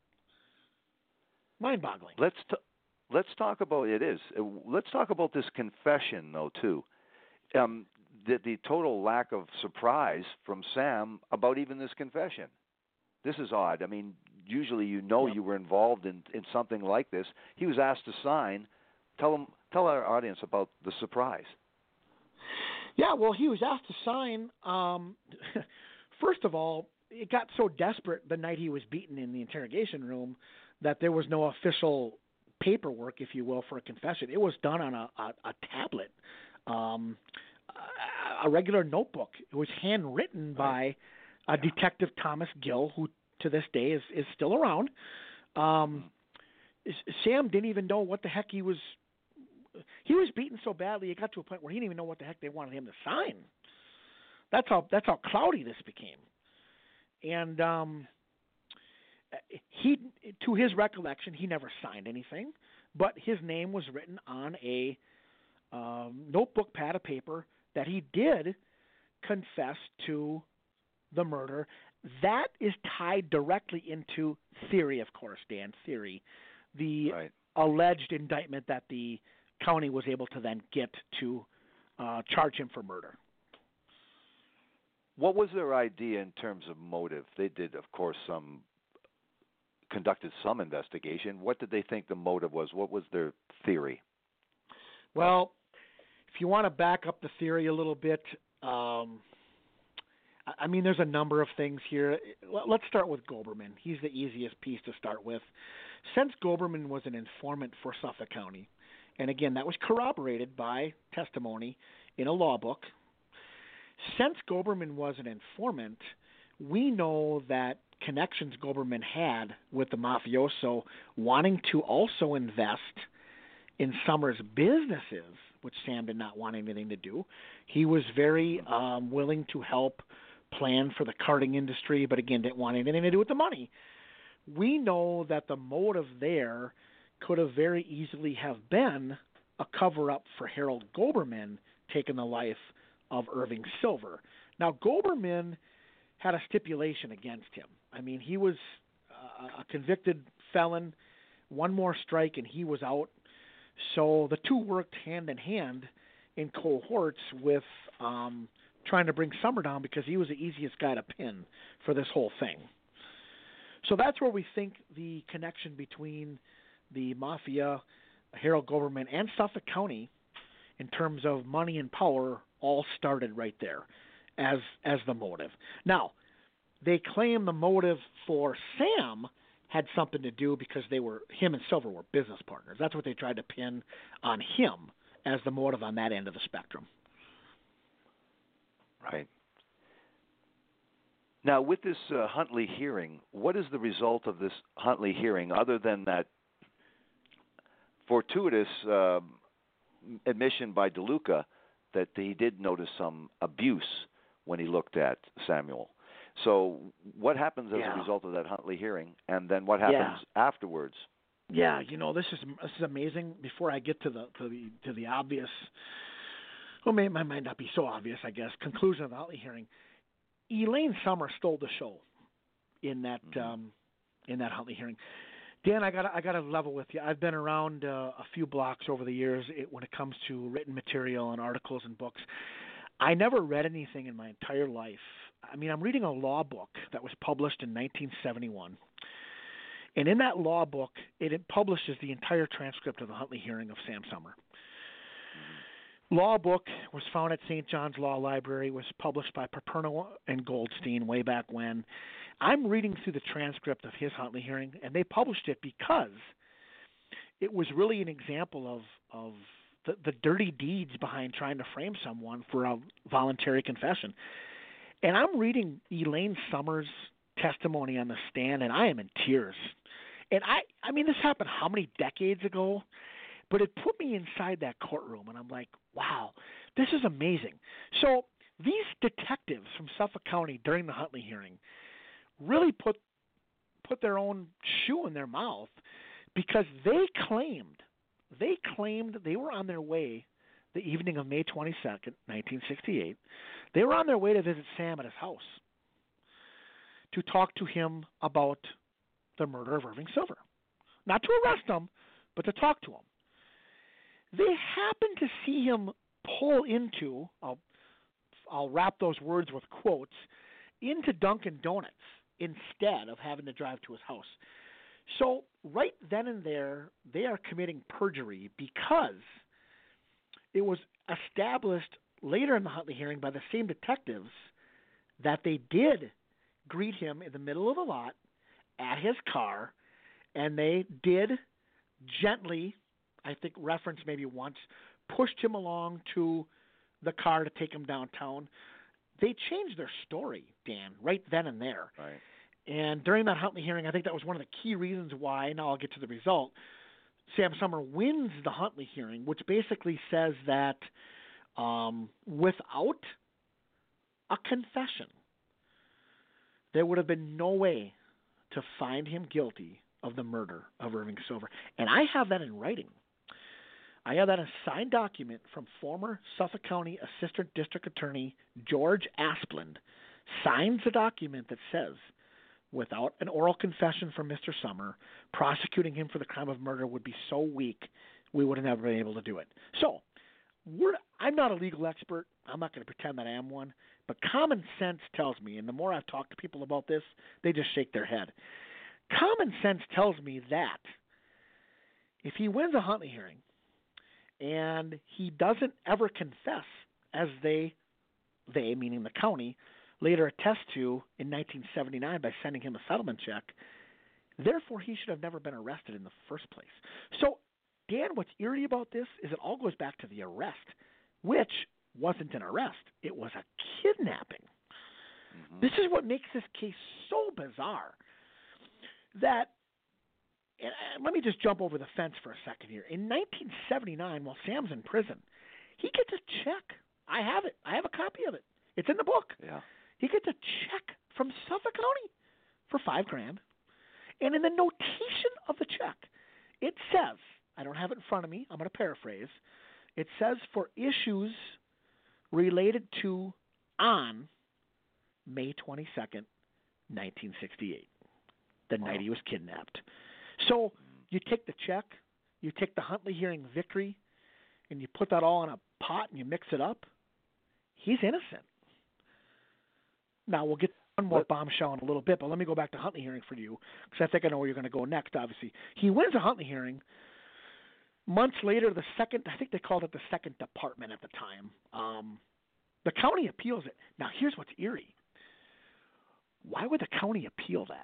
Mind-boggling. Let's t- let's talk about it. Is let's talk about this confession though too. Um, the the total lack of surprise from Sam about even this confession. This is odd. I mean, usually you know yep. you were involved in, in something like this. He was asked to sign. Tell him, tell our audience about the surprise. Yeah, well, he was asked to sign. Um, first of all, it got so desperate the night he was beaten in the interrogation room that there was no official paperwork, if you will, for a confession. It was done on a, a, a tablet. Um, a regular notebook. It was handwritten by uh, Detective Thomas Gill, who to this day is, is still around. Um, Sam didn't even know what the heck he was. He was beaten so badly, it got to a point where he didn't even know what the heck they wanted him to sign. That's how that's how cloudy this became. And um, he, to his recollection, he never signed anything, but his name was written on a um, notebook pad of paper that he did confess to the murder. That is tied directly into theory, of course, Dan, theory. The right. alleged indictment that the county was able to then get to uh, charge him for murder. What was their idea in terms of motive? They did, of course, some conducted some investigation. What did they think the motive was? What was their theory? Well, if you want to back up the theory a little bit, um, I mean, there's a number of things here. Let's start with Goberman. He's the easiest piece to start with. Since Goberman was an informant for Suffolk County, and again, that was corroborated by testimony in a law book. Since Goberman was an informant, we know that connections Goberman had with the mafioso wanting to also invest in Summers' businesses, which Sam did not want anything to do. He was very um, willing to help plan for the karting industry, but again, didn't want anything to do with the money. We know that the motive there could have very easily have been a cover-up for Harold Goberman taking the life of Irving Silver. Now, Goberman had a stipulation against him. I mean, he was uh, a convicted felon, one more strike and he was out. So the two worked hand in hand in cohorts with um, trying to bring Summer down because he was the easiest guy to pin for this whole thing. So that's where we think the connection between the mafia, Harold Goberman, and Suffolk County in terms of money and power all started right there as as the motive. Now, they claim the motive for Sam had something to do because they were him and Silver were business partners. That's what they tried to pin on him as the motive on that end of the spectrum. Right. Now, with this uh, Huntley hearing, what is the result of this Huntley hearing other than that fortuitous uh, admission by DeLuca that he did notice some abuse when he looked at Samuel? So what happens as yeah. a result of that Huntley hearing, and then what happens yeah. afterwards? Yeah, you know, this is this is amazing. Before I get to the to the to the obvious, well, maybe it might not be so obvious, I guess, conclusion of the Huntley hearing. Elaine Summer stole the show in that mm-hmm. um, in that Huntley hearing. Dan, I got I got to level with you. I've been around uh, a few blocks over the years it, when it comes to written material and articles and books. I never read anything in my entire life. I mean, I'm reading a law book that was published in nineteen seventy-one. And in that law book, it, it publishes the entire transcript of the Huntley hearing of Sam Summer. Mm-hmm. Law book was found at Saint John's Law Library, was published by Paperno and Goldstein way back when. I'm reading through the transcript of his Huntley hearing, and they published it because it was really an example of, of the, the dirty deeds behind trying to frame someone for a voluntary confession. And I'm reading Elaine Summers' testimony on the stand, and I am in tears. And I, I mean, this happened how many decades ago? But it put me inside that courtroom, and I'm like, wow, this is amazing. So these detectives from Suffolk County during the Huntley hearing really put put their own shoe in their mouth because they claimed, they claimed they were on their way the evening of May twenty-second, nineteen sixty-eight. They were on their way to visit Sam at his house to talk to him about the murder of Irving Silver. Not to arrest him, but to talk to him. They happened to see him pull into, I'll, I'll wrap those words with quotes, into Dunkin' Donuts instead of having to drive to his house. So right then and there, they are committing perjury because it was established later in the Huntley hearing by the same detectives that they did greet him in the middle of the lot at his car, and they did gently, I think reference maybe once, pushed him along to the car to take him downtown. They changed their story, Dan, right then and there. Right. And during that Huntley hearing, I think that was one of the key reasons why, now I'll get to the result, Sam Summer wins the Huntley hearing, which basically says that um, without a confession, there would have been no way to find him guilty of the murder of Irving Silver. And I have that in writing. I have that a signed document from former Suffolk County Assistant District Attorney George Asplund. Signs a document that says, without an oral confession from Mister Summer, prosecuting him for the crime of murder would be so weak, we would have never been able to do it. So, we're, I'm not a legal expert. I'm not going to pretend that I am one. But common sense tells me, and the more I've talked to people about this, they just shake their head. Common sense tells me that if he wins a Huntley hearing and he doesn't ever confess, as they, they meaning the county, later attest to in nineteen seventy-nine by sending him a settlement check, therefore he should have never been arrested in the first place. So, Dan, what's eerie about this is it all goes back to the arrest, which wasn't an arrest. It was a kidnapping. Mm-hmm. This is what makes this case so bizarre. That, and let me just jump over the fence for a second here. In nineteen seventy-nine, while Sam's in prison, he gets a check. I have it. I have a copy of it. It's in the book. Yeah. He gets a check from Suffolk County for five grand. And in the notation of the check, it says, I don't have it in front of me, I'm going to paraphrase, it says for issues related to on May twenty-second, nineteen sixty-eight, the wow. night he was kidnapped. So you take the check, you take the Huntley hearing victory, and you put that all in a pot and you mix it up, he's innocent. Now, we'll get one more bombshell in a little bit, but let me go back to Huntley hearing for you, because I think I know where you're going to go next, obviously. He wins a Huntley hearing. Months later, the second, I think they called it the second department at the time, um, the county appeals it. Now, here's what's eerie. Why would the county appeal that?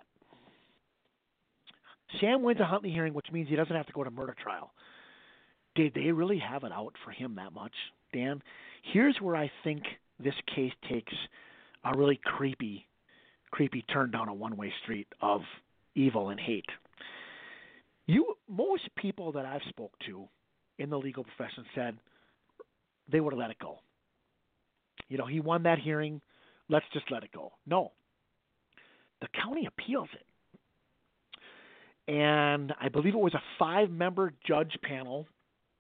Sam wins a Huntley hearing, which means he doesn't have to go to murder trial. Did they really have it out for him that much, Dan? Here's where I think this case takes a really creepy, creepy turn down a one-way street of evil and hate. You, most people that I've spoke to in the legal profession said they would have let it go. You know, he won that hearing, let's just let it go. No. The county appeals it. And I believe it was a five-member judge panel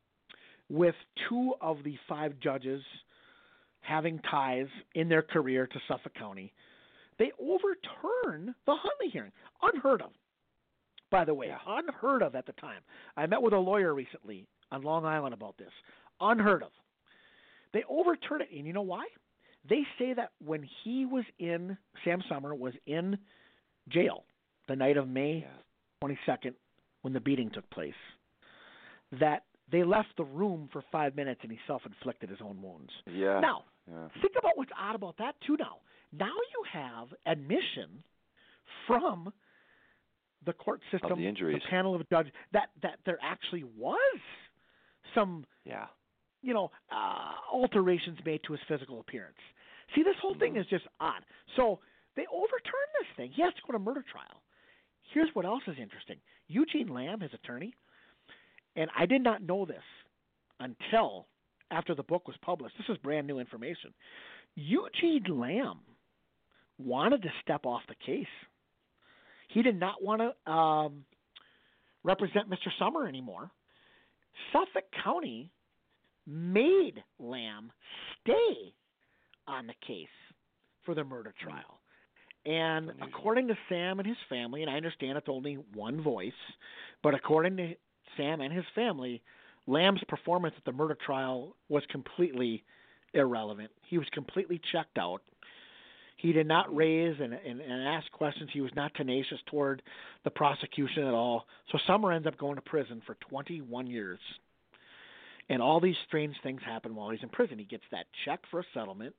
with two of the five judges having ties in their career to Suffolk County. They overturn the Huntley hearing. Unheard of, by the way. Yeah. Unheard of at the time. I met with a lawyer recently on Long Island about this. Unheard of. They overturn it, and you know why? They say that when he was in, Sam Summer was in jail the night of May yeah. twenty-second when the beating took place, that they left the room for five minutes and he self-inflicted his own wounds. Yeah. Now, yeah. think about what's odd about that too now. Now you have admission from the court system, of the injuries. the panel of judges, that, that there actually was some, yeah. you know, uh, alterations made to his physical appearance. See, this whole mm-hmm. thing is just odd. So they overturn this thing. He has to go to murder trial. Here's what else is interesting. Eugene Lamb, his attorney, and I did not know this until after the book was published. This is brand new information. Eugene Lamb wanted to step off the case. He did not want to um, represent Mister Summer anymore. Suffolk County made Lamb stay on the case for the murder trial. And according to Sam and his family, and I understand it's only one voice, but according to Sam and his family, Lamb's performance at the murder trial was completely irrelevant. He was completely checked out. He did not raise and, and, and ask questions. He was not tenacious toward the prosecution at all. So Summer ends up going to prison for twenty-one years. And all these strange things happen while he's in prison. He gets that check for a settlement.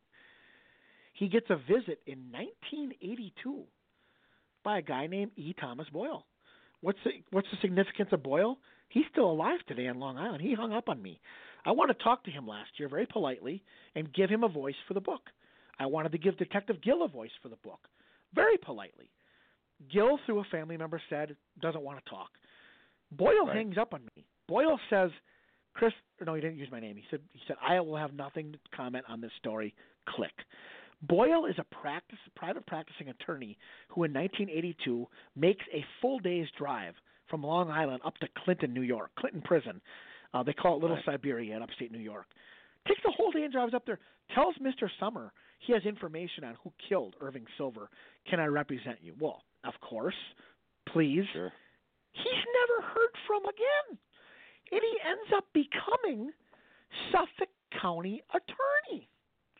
He gets a visit in nineteen eighty-two by a guy named E. Thomas Boyle. What's the, what's the significance of Boyle? He's still alive today on Long Island. He hung up on me. I want to talk to him last year very politely and give him a voice for the book. I wanted to give Detective Gill a voice for the book, very politely. Gill, through a family member, said doesn't want to talk. Boyle Right. hangs up on me. Boyle says, Chris, no, he didn't use my name. He said, he said, I will have nothing to comment on this story. Click. Boyle is a practice, private practicing attorney who in nineteen eighty-two makes a full day's drive from Long Island up to Clinton, New York, Clinton Prison. Uh, they call it Little Right. Siberia in upstate New York. Takes the whole day and drives up there. Tells Mister Summer he has information on who killed Irving Silver. Can I represent you? Well, of course. Please. Sure. He's never heard from again. And he ends up becoming Suffolk County attorney.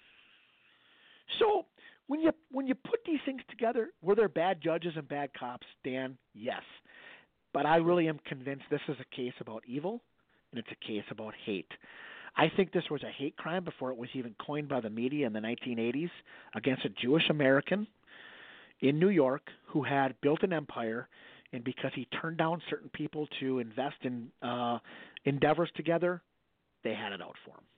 So when you when you put these things together, were there bad judges and bad cops, Dan? Yes. But I really am convinced this is a case about evil, and it's a case about hate. I think this was a hate crime before it was even coined by the media in the nineteen eighties against a Jewish American in New York who had built an empire, and because he turned down certain people to invest in uh, endeavors together, they had it out for him.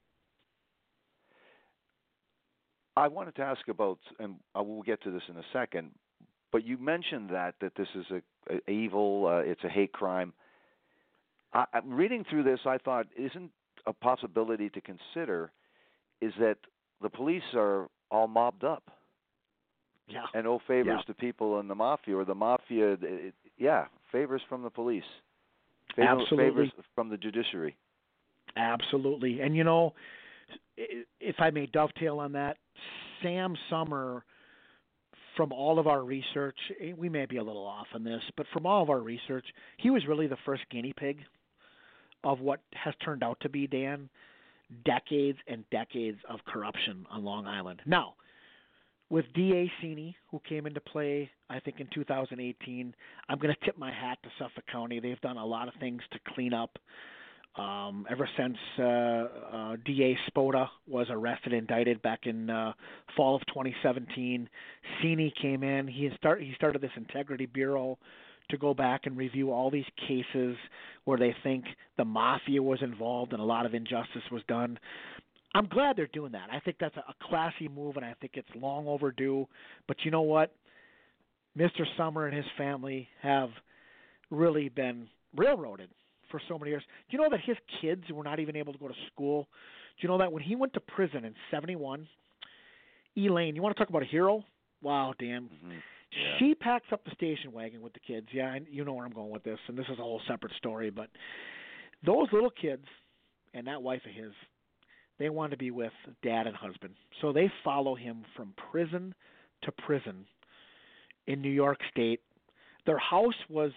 I wanted to ask about, and I will get to this in a second, but you mentioned that that this is a, a evil, uh, it's a hate crime. I, I'm reading through this, I thought, isn't a possibility to consider is that the police are all mobbed up Yeah. and owe favors Yeah. to people in the mafia, or the mafia, it, yeah, favors from the police, favor, Absolutely. favors from the judiciary. Absolutely. And, you know, i- if I may dovetail on that, Sam Summer, from all of our research, eh, we may be a little off on this, but from all of our research, he was really the first guinea pig of what has turned out to be, Dan, decades and decades of corruption on Long Island. Now, with D A Cheney, who came into play, I think, in two thousand eighteen, I'm going to tip my hat to Suffolk County. They've done a lot of things to clean up. Um, ever since uh, uh, D A Spoda was arrested and indicted back in uh, fall of twenty seventeen, Cheney came in. He start he started this Integrity Bureau to go back and review all these cases where they think the mafia was involved and a lot of injustice was done. I'm glad they're doing that. I think that's a, a classy move, and I think it's long overdue. But you know what? Mister Summer and his family have really been railroaded for so many years. Do you know that his kids were not even able to go to school? Do you know that when he went to prison in seventy-one, Elaine, you want to talk about a hero? Wow, Dan. Mm-hmm. Yeah. She packs up the station wagon with the kids. Yeah, and you know where I'm going with this, and this is a whole separate story. But those little kids and that wife of his, they want to be with dad and husband. So they follow him from prison to prison in New York State. Their house was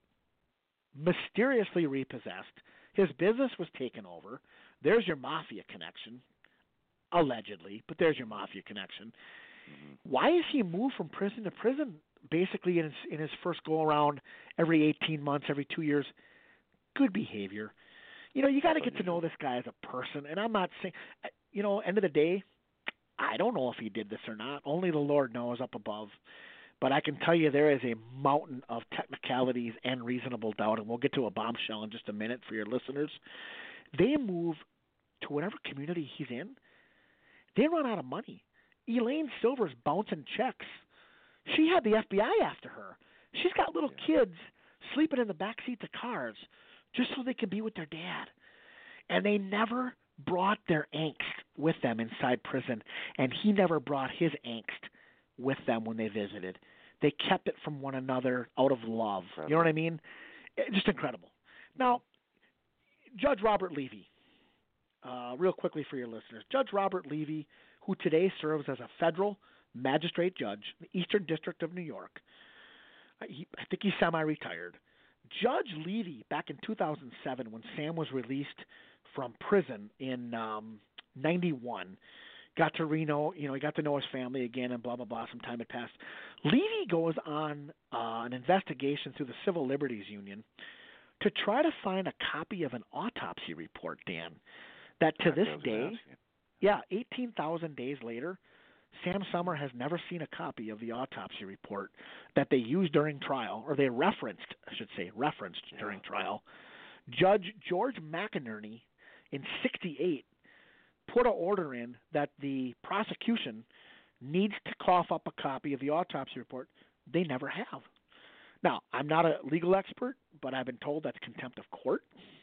mysteriously repossessed. His business was taken over. There's your mafia connection, allegedly, but there's your mafia connection. Mm-hmm. Why is he moved from prison to prison basically in his, in his first go-around every eighteen months, every two years? Good behavior. You know, you got to get to know this guy as a person, and I'm not saying, you know, end of the day, I don't know if he did this or not. Only the Lord knows up above. But I can tell you there is a mountain of technicalities and reasonable doubt, and we'll get to a bombshell in just a minute for your listeners. They move to whatever community he's in. They run out of money. Elaine Silver's bouncing checks. She had the F B I after her. She's got little Yeah. kids sleeping in the back seats of cars just so they can be with their dad. And they never brought their angst with them inside prison, and he never brought his angst with them when they visited. They kept it from one another out of love. Incredible. You know what I mean? It- just incredible. Now, Judge Robert Levy, uh, real quickly for your listeners. Judge Robert Levy, who today serves as a federal magistrate judge in the Eastern District of New York. Uh, He, I think he's semi-retired. Judge Levy, back in two thousand seven, when Sam was released from prison in um, ninety-one, got to Reno, you know, he got to know his family again and blah, blah, blah. Some time had passed. Levy goes on uh, an investigation through the Civil Liberties Union to try to find a copy of an autopsy report, Dan, that to That's this what I was day, gonna ask you. yeah, eighteen thousand days later, Sam Summer has never seen a copy of the autopsy report that they used during trial, or they referenced, I should say, referenced Yeah. during trial. Judge George McInerney in sixty-eight put an order in that the prosecution needs to cough up a copy of the autopsy report. They never have. Now, I'm not a legal expert, but I've been told that's contempt of court.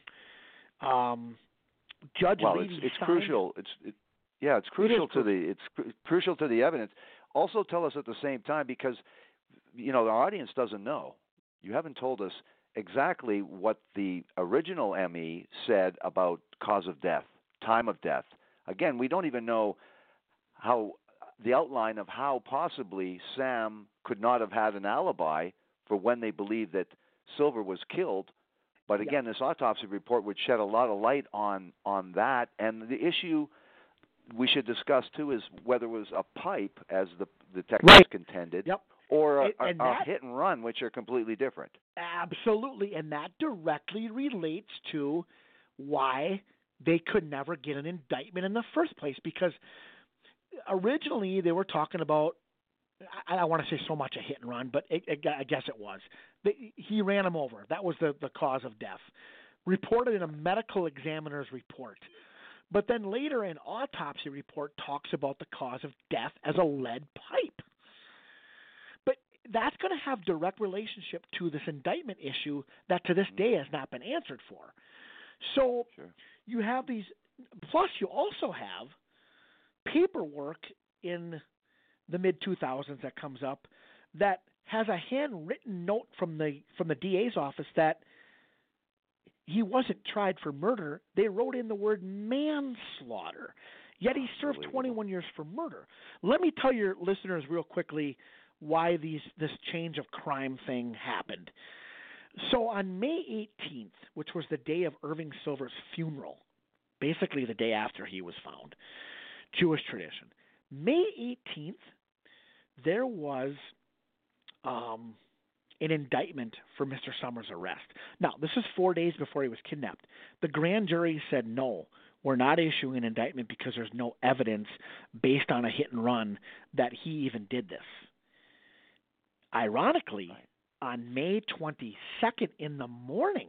Um, Judge well, Levy it's, it's signed, crucial. It's it, yeah, it's crucial it to the it's cr- crucial to the evidence. Also, tell us at the same time, because you know the audience doesn't know. You haven't told us exactly what the original M E said about cause of death, time of death. Again, we don't even know how the outline of how possibly Sam could not have had an alibi for when they believed that Silver was killed. But again, yeah. this autopsy report would shed a lot of light on on that. And the issue we should discuss too is whether it was a pipe, as the detectives right. contended, yep. or a, and, and a, that, a hit and run, which are completely different. Absolutely, and that directly relates to why they could never get an indictment in the first place, because originally they were talking about, I don't want to say so much a hit and run, but it, it, I guess it was. They, he ran him over. That was the, the cause of death, reported in a medical examiner's report. But then later an autopsy report talks about the cause of death as a lead pipe. But that's going to have direct relationship to this indictment issue that to this day has not been answered for. So sure. you have these, plus you also have paperwork in the mid two thousands that comes up that has a handwritten note from the from the D A's office that he wasn't tried for murder. They wrote in the word manslaughter, yet he served twenty-one years for murder. Let me tell your listeners real quickly why these this change of crime thing happened. So on May eighteenth, which was the day of Irving Silver's funeral, basically the day after he was found, Jewish tradition, May eighteenth, there was um, an indictment for Mister Summers' arrest. Now, this is four days before he was kidnapped. The grand jury said, no, we're not issuing an indictment because there's no evidence based on a hit and run that he even did this. Ironically, on May twenty-second in the morning,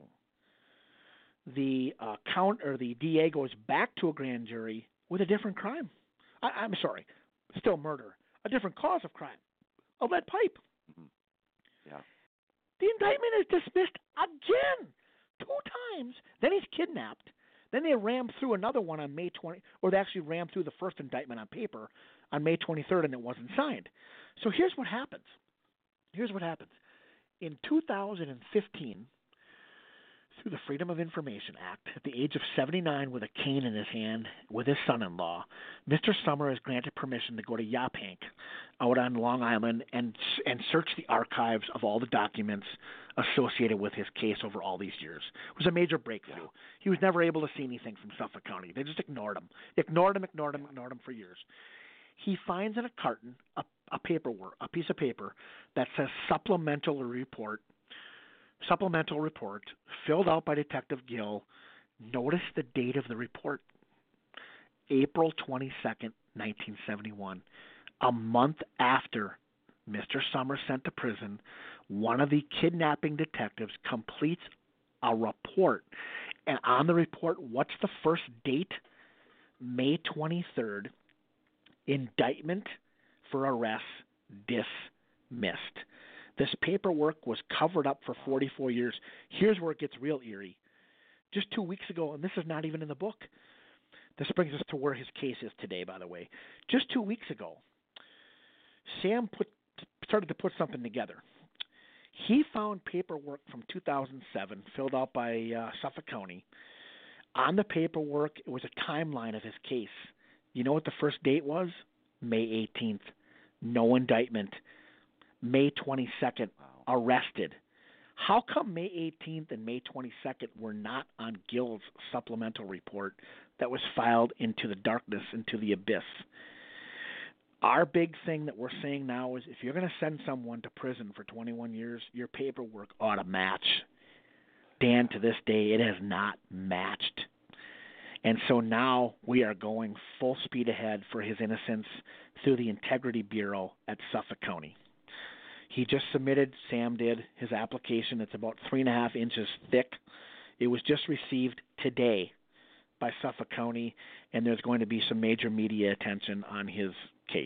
the uh, count or the D A goes back to a grand jury with a different crime. I, I'm sorry, still murder, a different cause of crime, a lead pipe. Mm-hmm. Yeah. The indictment is dismissed again, two times. Then he's kidnapped. Then they rammed through another one on May twentieth, or they actually rammed through the first indictment on paper on May twenty-third, and it wasn't signed. So here's what happens. Here's what happens. In two thousand fifteen, through the Freedom of Information Act, at the age of seventy-nine with a cane in his hand with his son-in-law, Mister Summer is granted permission to go to Yaphank out on Long Island and and search the archives of all the documents associated with his case over all these years. It was a major breakthrough. He was never able to see anything from Suffolk County. They just ignored him. Ignored him, ignored him, ignored him for years. He finds in a carton a, a paperwork, a piece of paper that says supplemental report, supplemental report filled out by Detective Gill. Notice the date of the report, April twenty-second, nineteen seventy-one. A month after Mister Summers sent to prison, one of the kidnapping detectives completes a report. And on the report, what's the first date? May twenty-third. Indictment for arrest dismissed. This paperwork was covered up for forty-four years. Here's where it gets real eerie. Just two weeks ago, and this is not even in the book. This brings us to where his case is today, by the way. Just two weeks ago, Sam put started to put something together. He found paperwork from two thousand seven filled out by uh, Suffolk County. On the paperwork, it was a timeline of his case. You know what the first date was? May eighteenth. No indictment. May twenty-second. Wow. Arrested. How come May eighteenth and May twenty-second were not on Gill's supplemental report that was filed into the darkness, into the abyss? Our big thing that we're saying now is if you're going to send someone to prison for twenty-one years, your paperwork ought to match. Dan, to this day, it has not matched. And so now we are going full speed ahead for his innocence through the Integrity Bureau at Suffolk County. He just submitted, Sam did, his application. It's about three and a half inches thick. It was just received today by Suffolk County, and there's going to be some major media attention on his case.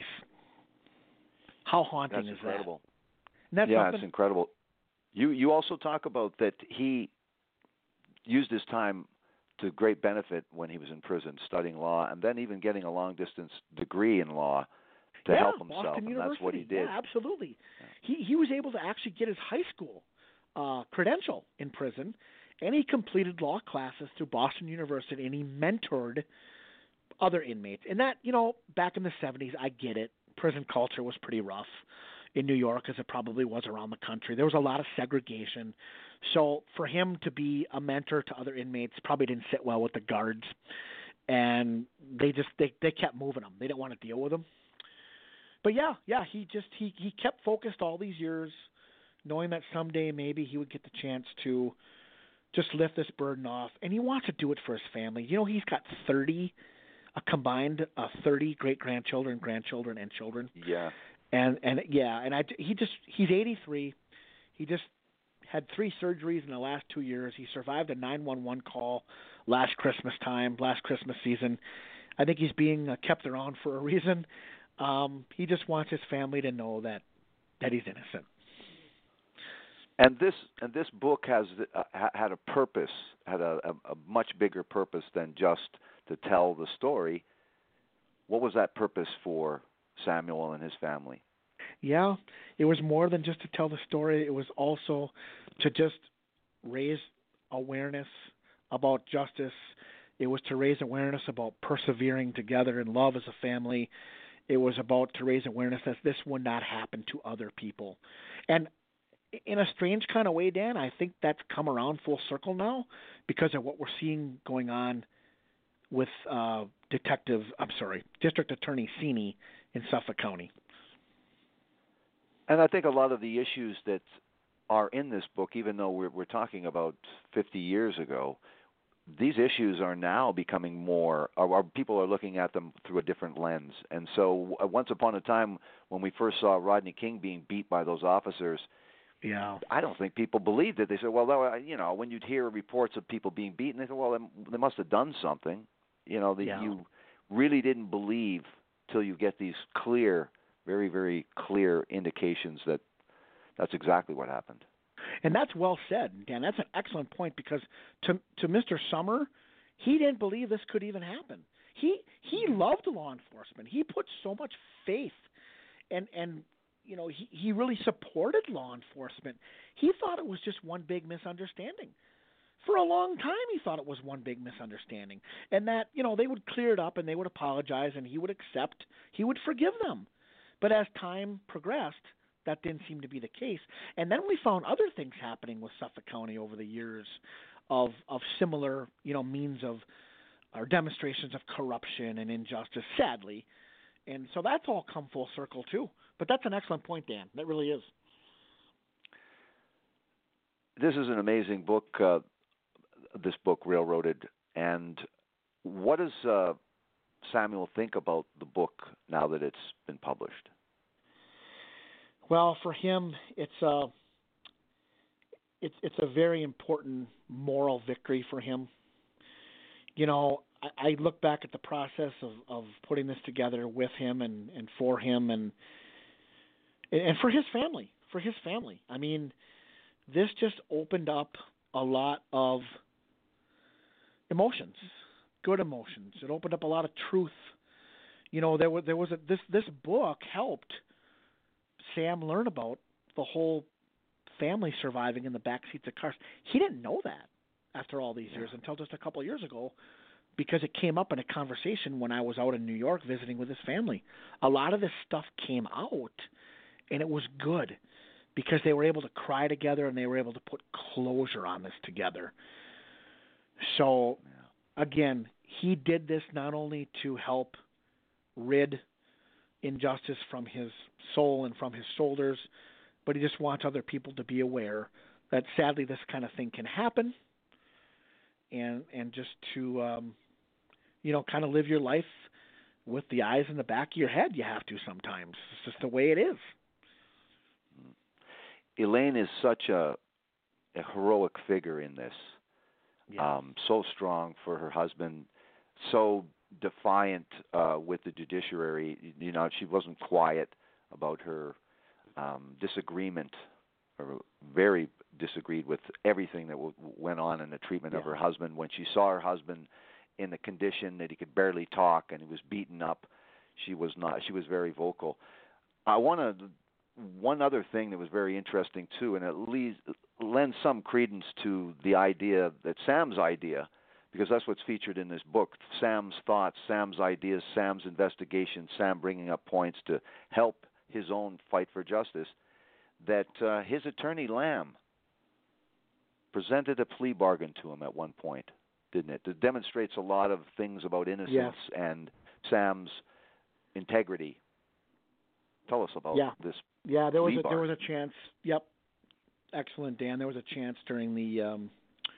How haunting That's is incredible. that? That's yeah, something? it's incredible. You you also talk about that he used his time to great benefit when he was in prison, studying law, and then even getting a long-distance degree in law to yeah, help himself, Boston and University. that's what he did. Yeah, absolutely. Yeah. He he was able to actually get his high school uh, credential in prison, and he completed law classes through Boston University, and he mentored other inmates. And that, you know, back in the seventies, I get it. Prison culture was pretty rough in New York, as it probably was around the country. There was a lot of segregation. So for him to be a mentor to other inmates probably didn't sit well with the guards, and they just they, they kept moving him. They didn't want to deal with him. But yeah, yeah, he just he, he kept focused all these years, knowing that someday maybe he would get the chance to just lift this burden off, and he wants to do it for his family. You know, he's got thirty, a combined uh, thirty great grandchildren, grandchildren, and children. Yeah. And and yeah, and I he just he's eighty-three. He just had three surgeries in the last two years. He survived a nine one one call last Christmas time, last Christmas season. I think he's being uh, kept around for a reason. Um, he just wants his family to know that that he's innocent. And this and this book has uh, had a purpose, had a, a, a much bigger purpose than just to tell the story. What was that purpose for Samuel and his family? Yeah, it was more than just to tell the story. It was also to just raise awareness about justice. It was to raise awareness about persevering together in love as a family. It was about to raise awareness that this would not happen to other people. And in a strange kind of way, Dan, I think that's come around full circle now because of what we're seeing going on with uh, Detective, I'm sorry, District Attorney Sini in Suffolk County. And I think a lot of the issues that are in this book, even though we're, we're talking about fifty years ago, these issues are now becoming more, or, or people are looking at them through a different lens. And so uh, once upon a time when we first saw Rodney King being beat by those officers, yeah, I don't think people believed it. They said, well, you know, when you'd hear reports of people being beaten, they said, well, they, they must have done something. You know, that yeah. you really didn't believe till you get these clear, very, very clear indications that that's exactly what happened. And that's well said, Dan. That's an excellent point because to to Mister Summer, he didn't believe this could even happen. He he loved law enforcement. He put so much faith, and and you know he he really supported law enforcement. He thought it was just one big misunderstanding. For a long time, he thought it was one big misunderstanding, and that you know they would clear it up and they would apologize and he would accept, he would forgive them. But as time progressed, that didn't seem to be the case. And then we found other things happening with Suffolk County over the years of of similar, you know, means of or demonstrations of corruption and injustice, sadly. And so that's all come full circle too. But that's an excellent point, Dan. That really is. This is an amazing book, uh, this book, Railroaded. And what does uh, Samuel think about the book now that it's been published? Well, for him, it's a it's it's a very important moral victory for him. You know, I, I look back at the process of, of putting this together with him and, and for him and and for his family, for his family. I mean, this just opened up a lot of emotions, good emotions. It opened up a lot of truth. You know, there was there was a, this this book helped Sam learn about the whole family surviving in the back seats of cars. He didn't know that after all these years until just a couple of years ago because it came up in a conversation when I was out in New York visiting with his family. A lot of this stuff came out, and it was good because they were able to cry together and they were able to put closure on this together. So, again, he did this not only to help rid injustice from his soul and from his shoulders, but he just wants other people to be aware that sadly this kind of thing can happen, and and just to um, you know kind of live your life with the eyes in the back of your head. You have to sometimes. It's just the way it is. Elaine is such a, a heroic figure in this. Yeah. Um, so strong for her husband. so defiant uh, with the judiciary. You know, she wasn't quiet about her um, disagreement, or very disagreed with everything that w- went on in the treatment yeah. of her husband. When she saw her husband in the condition that he could barely talk and he was beaten up, she was not. She was very vocal. I want to. One other thing that was very interesting too, and it leads, lends some credence to the idea that Sam's idea, because that's what's featured in this book, Sam's thoughts, Sam's ideas, Sam's investigation, Sam bringing up points to help his own fight for justice, that uh, his attorney, Lamb, presented a plea bargain to him at one point, didn't it? It demonstrates a lot of things about innocence yes. and Sam's integrity. Tell us about yeah. this. Yeah, there was plea a, there was bargain. a chance. Yep. Excellent, Dan. There was a chance during the um,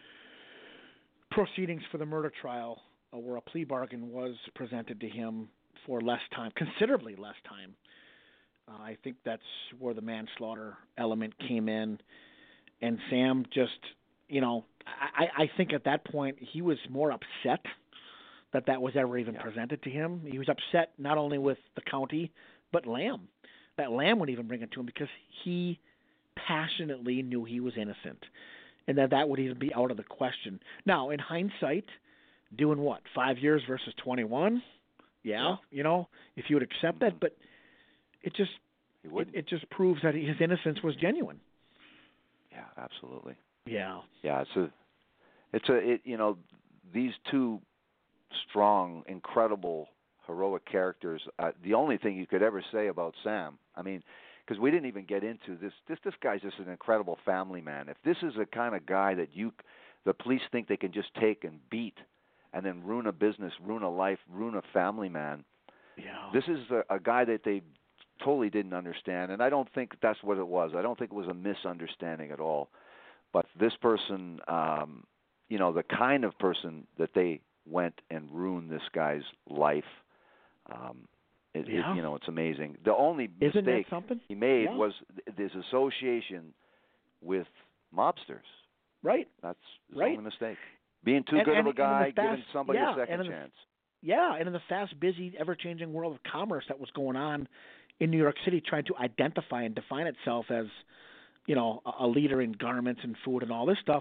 proceedings for the murder trial uh, where a plea bargain was presented to him for less time, considerably less time. Uh, I think that's where the manslaughter element came in. And Sam just, you know, I, I think at that point he was more upset that that was ever even yeah. presented to him. He was upset not only with the county, but Lamb. That Lamb would even bring it to him because he passionately knew he was innocent and that that would even be out of the question. Now, in hindsight, doing what, five years versus twenty-one? Yeah, yeah. you know, if you would accept that, but it just it, it just proves that his innocence was genuine. Yeah, absolutely. Yeah. Yeah, it's a, it's a, it, you know, these two strong, incredible, heroic characters. Uh, the only thing you could ever say about Sam, I mean, because we didn't even get into this. This this guy's just an incredible family man. If this is the kind of guy that you, the police think they can just take and beat, and then ruin a business, ruin a life, ruin a family man. Yeah. This is a, a guy that they totally didn't understand, and I don't think that's what it was. I don't think it was a misunderstanding at all. But this person, um, you know, the kind of person that they went and ruined this guy's life, um, it, yeah. it, you know, it's amazing. The only Isn't mistake that something? he made yeah. was th- this association with mobsters. Right. That's his right. only mistake. Being too and, good and, of a guy, fast, giving somebody yeah, a second and chance. The, yeah, and in the fast, busy, ever-changing world of commerce that was going on in New York City, trying to identify and define itself as, you know, a, a leader in garments and food and all this stuff,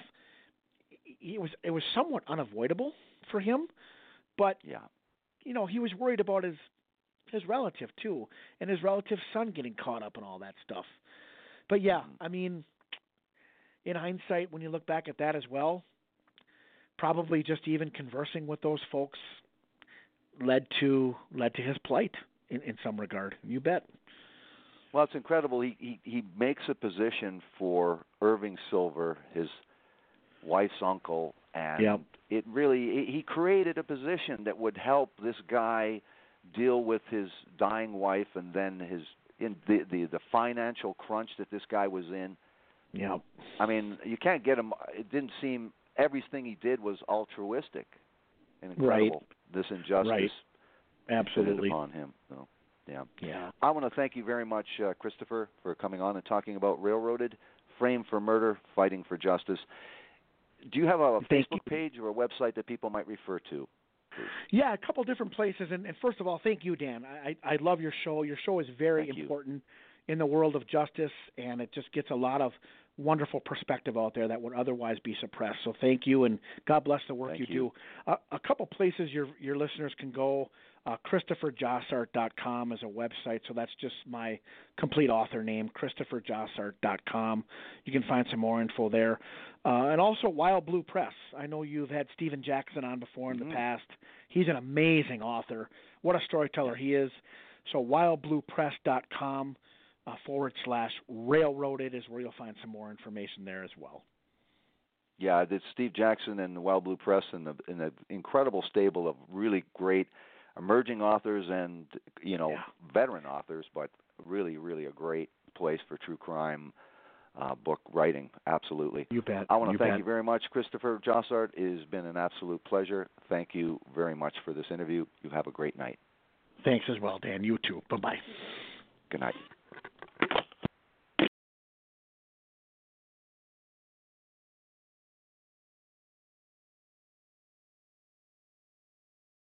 it was it was somewhat unavoidable for him. But yeah. you know, he was worried about his his relative too, and his relative's son getting caught up in all that stuff. But yeah, mm-hmm. I mean, in hindsight, when you look back at that as well, probably just even conversing with those folks led to led to his plight in, in some regard. You bet. Well, it's incredible. He, he he makes a position for Irving Silver, his wife's uncle, and yep. it really he created a position that would help this guy deal with his dying wife and then his in the the, the financial crunch that this guy was in. Yep. I mean, you can't get him. It didn't seem everything he did was altruistic and incredible. Right. This injustice right. Absolutely upon him. So, yeah. Yeah. I want to thank you very much, uh, Christopher, for coming on and talking about Railroaded, Framed for Murder, Fighting for Justice. Do you have a thank Facebook you. page or a website that people might refer to? Please? Yeah, a couple different places. And, and first of all, thank you, Dan. I, I love your show. Your show is very thank important you. in the world of justice, and it just gets a lot of wonderful perspective out there that would otherwise be suppressed. So thank you, and God bless the work Thank you, you. do. Uh, a couple places your your listeners can go. Uh, Christopher Jossart dot com is a website, so that's just my complete author name, Christopher Jossart dot com. You can find some more info there. Uh, and also Wild Blue Press. I know you've had Stephen Jackson on before in mm-hmm. the past. He's an amazing author. What a storyteller he is. So wild blue press dot com. Uh, forward slash railroaded is where you'll find some more information there as well. Yeah, it's Steve Jackson and the Wild Blue Press and the and the incredible stable of really great emerging authors and, you know, yeah. veteran authors, but really, really a great place for true crime uh, book writing. Absolutely. You bet. I want to you thank bet. you very much, Christopher Jossart. It has been an absolute pleasure. Thank you very much for this interview. You have a great night. Thanks as well, Dan. You too. Bye-bye. Good night.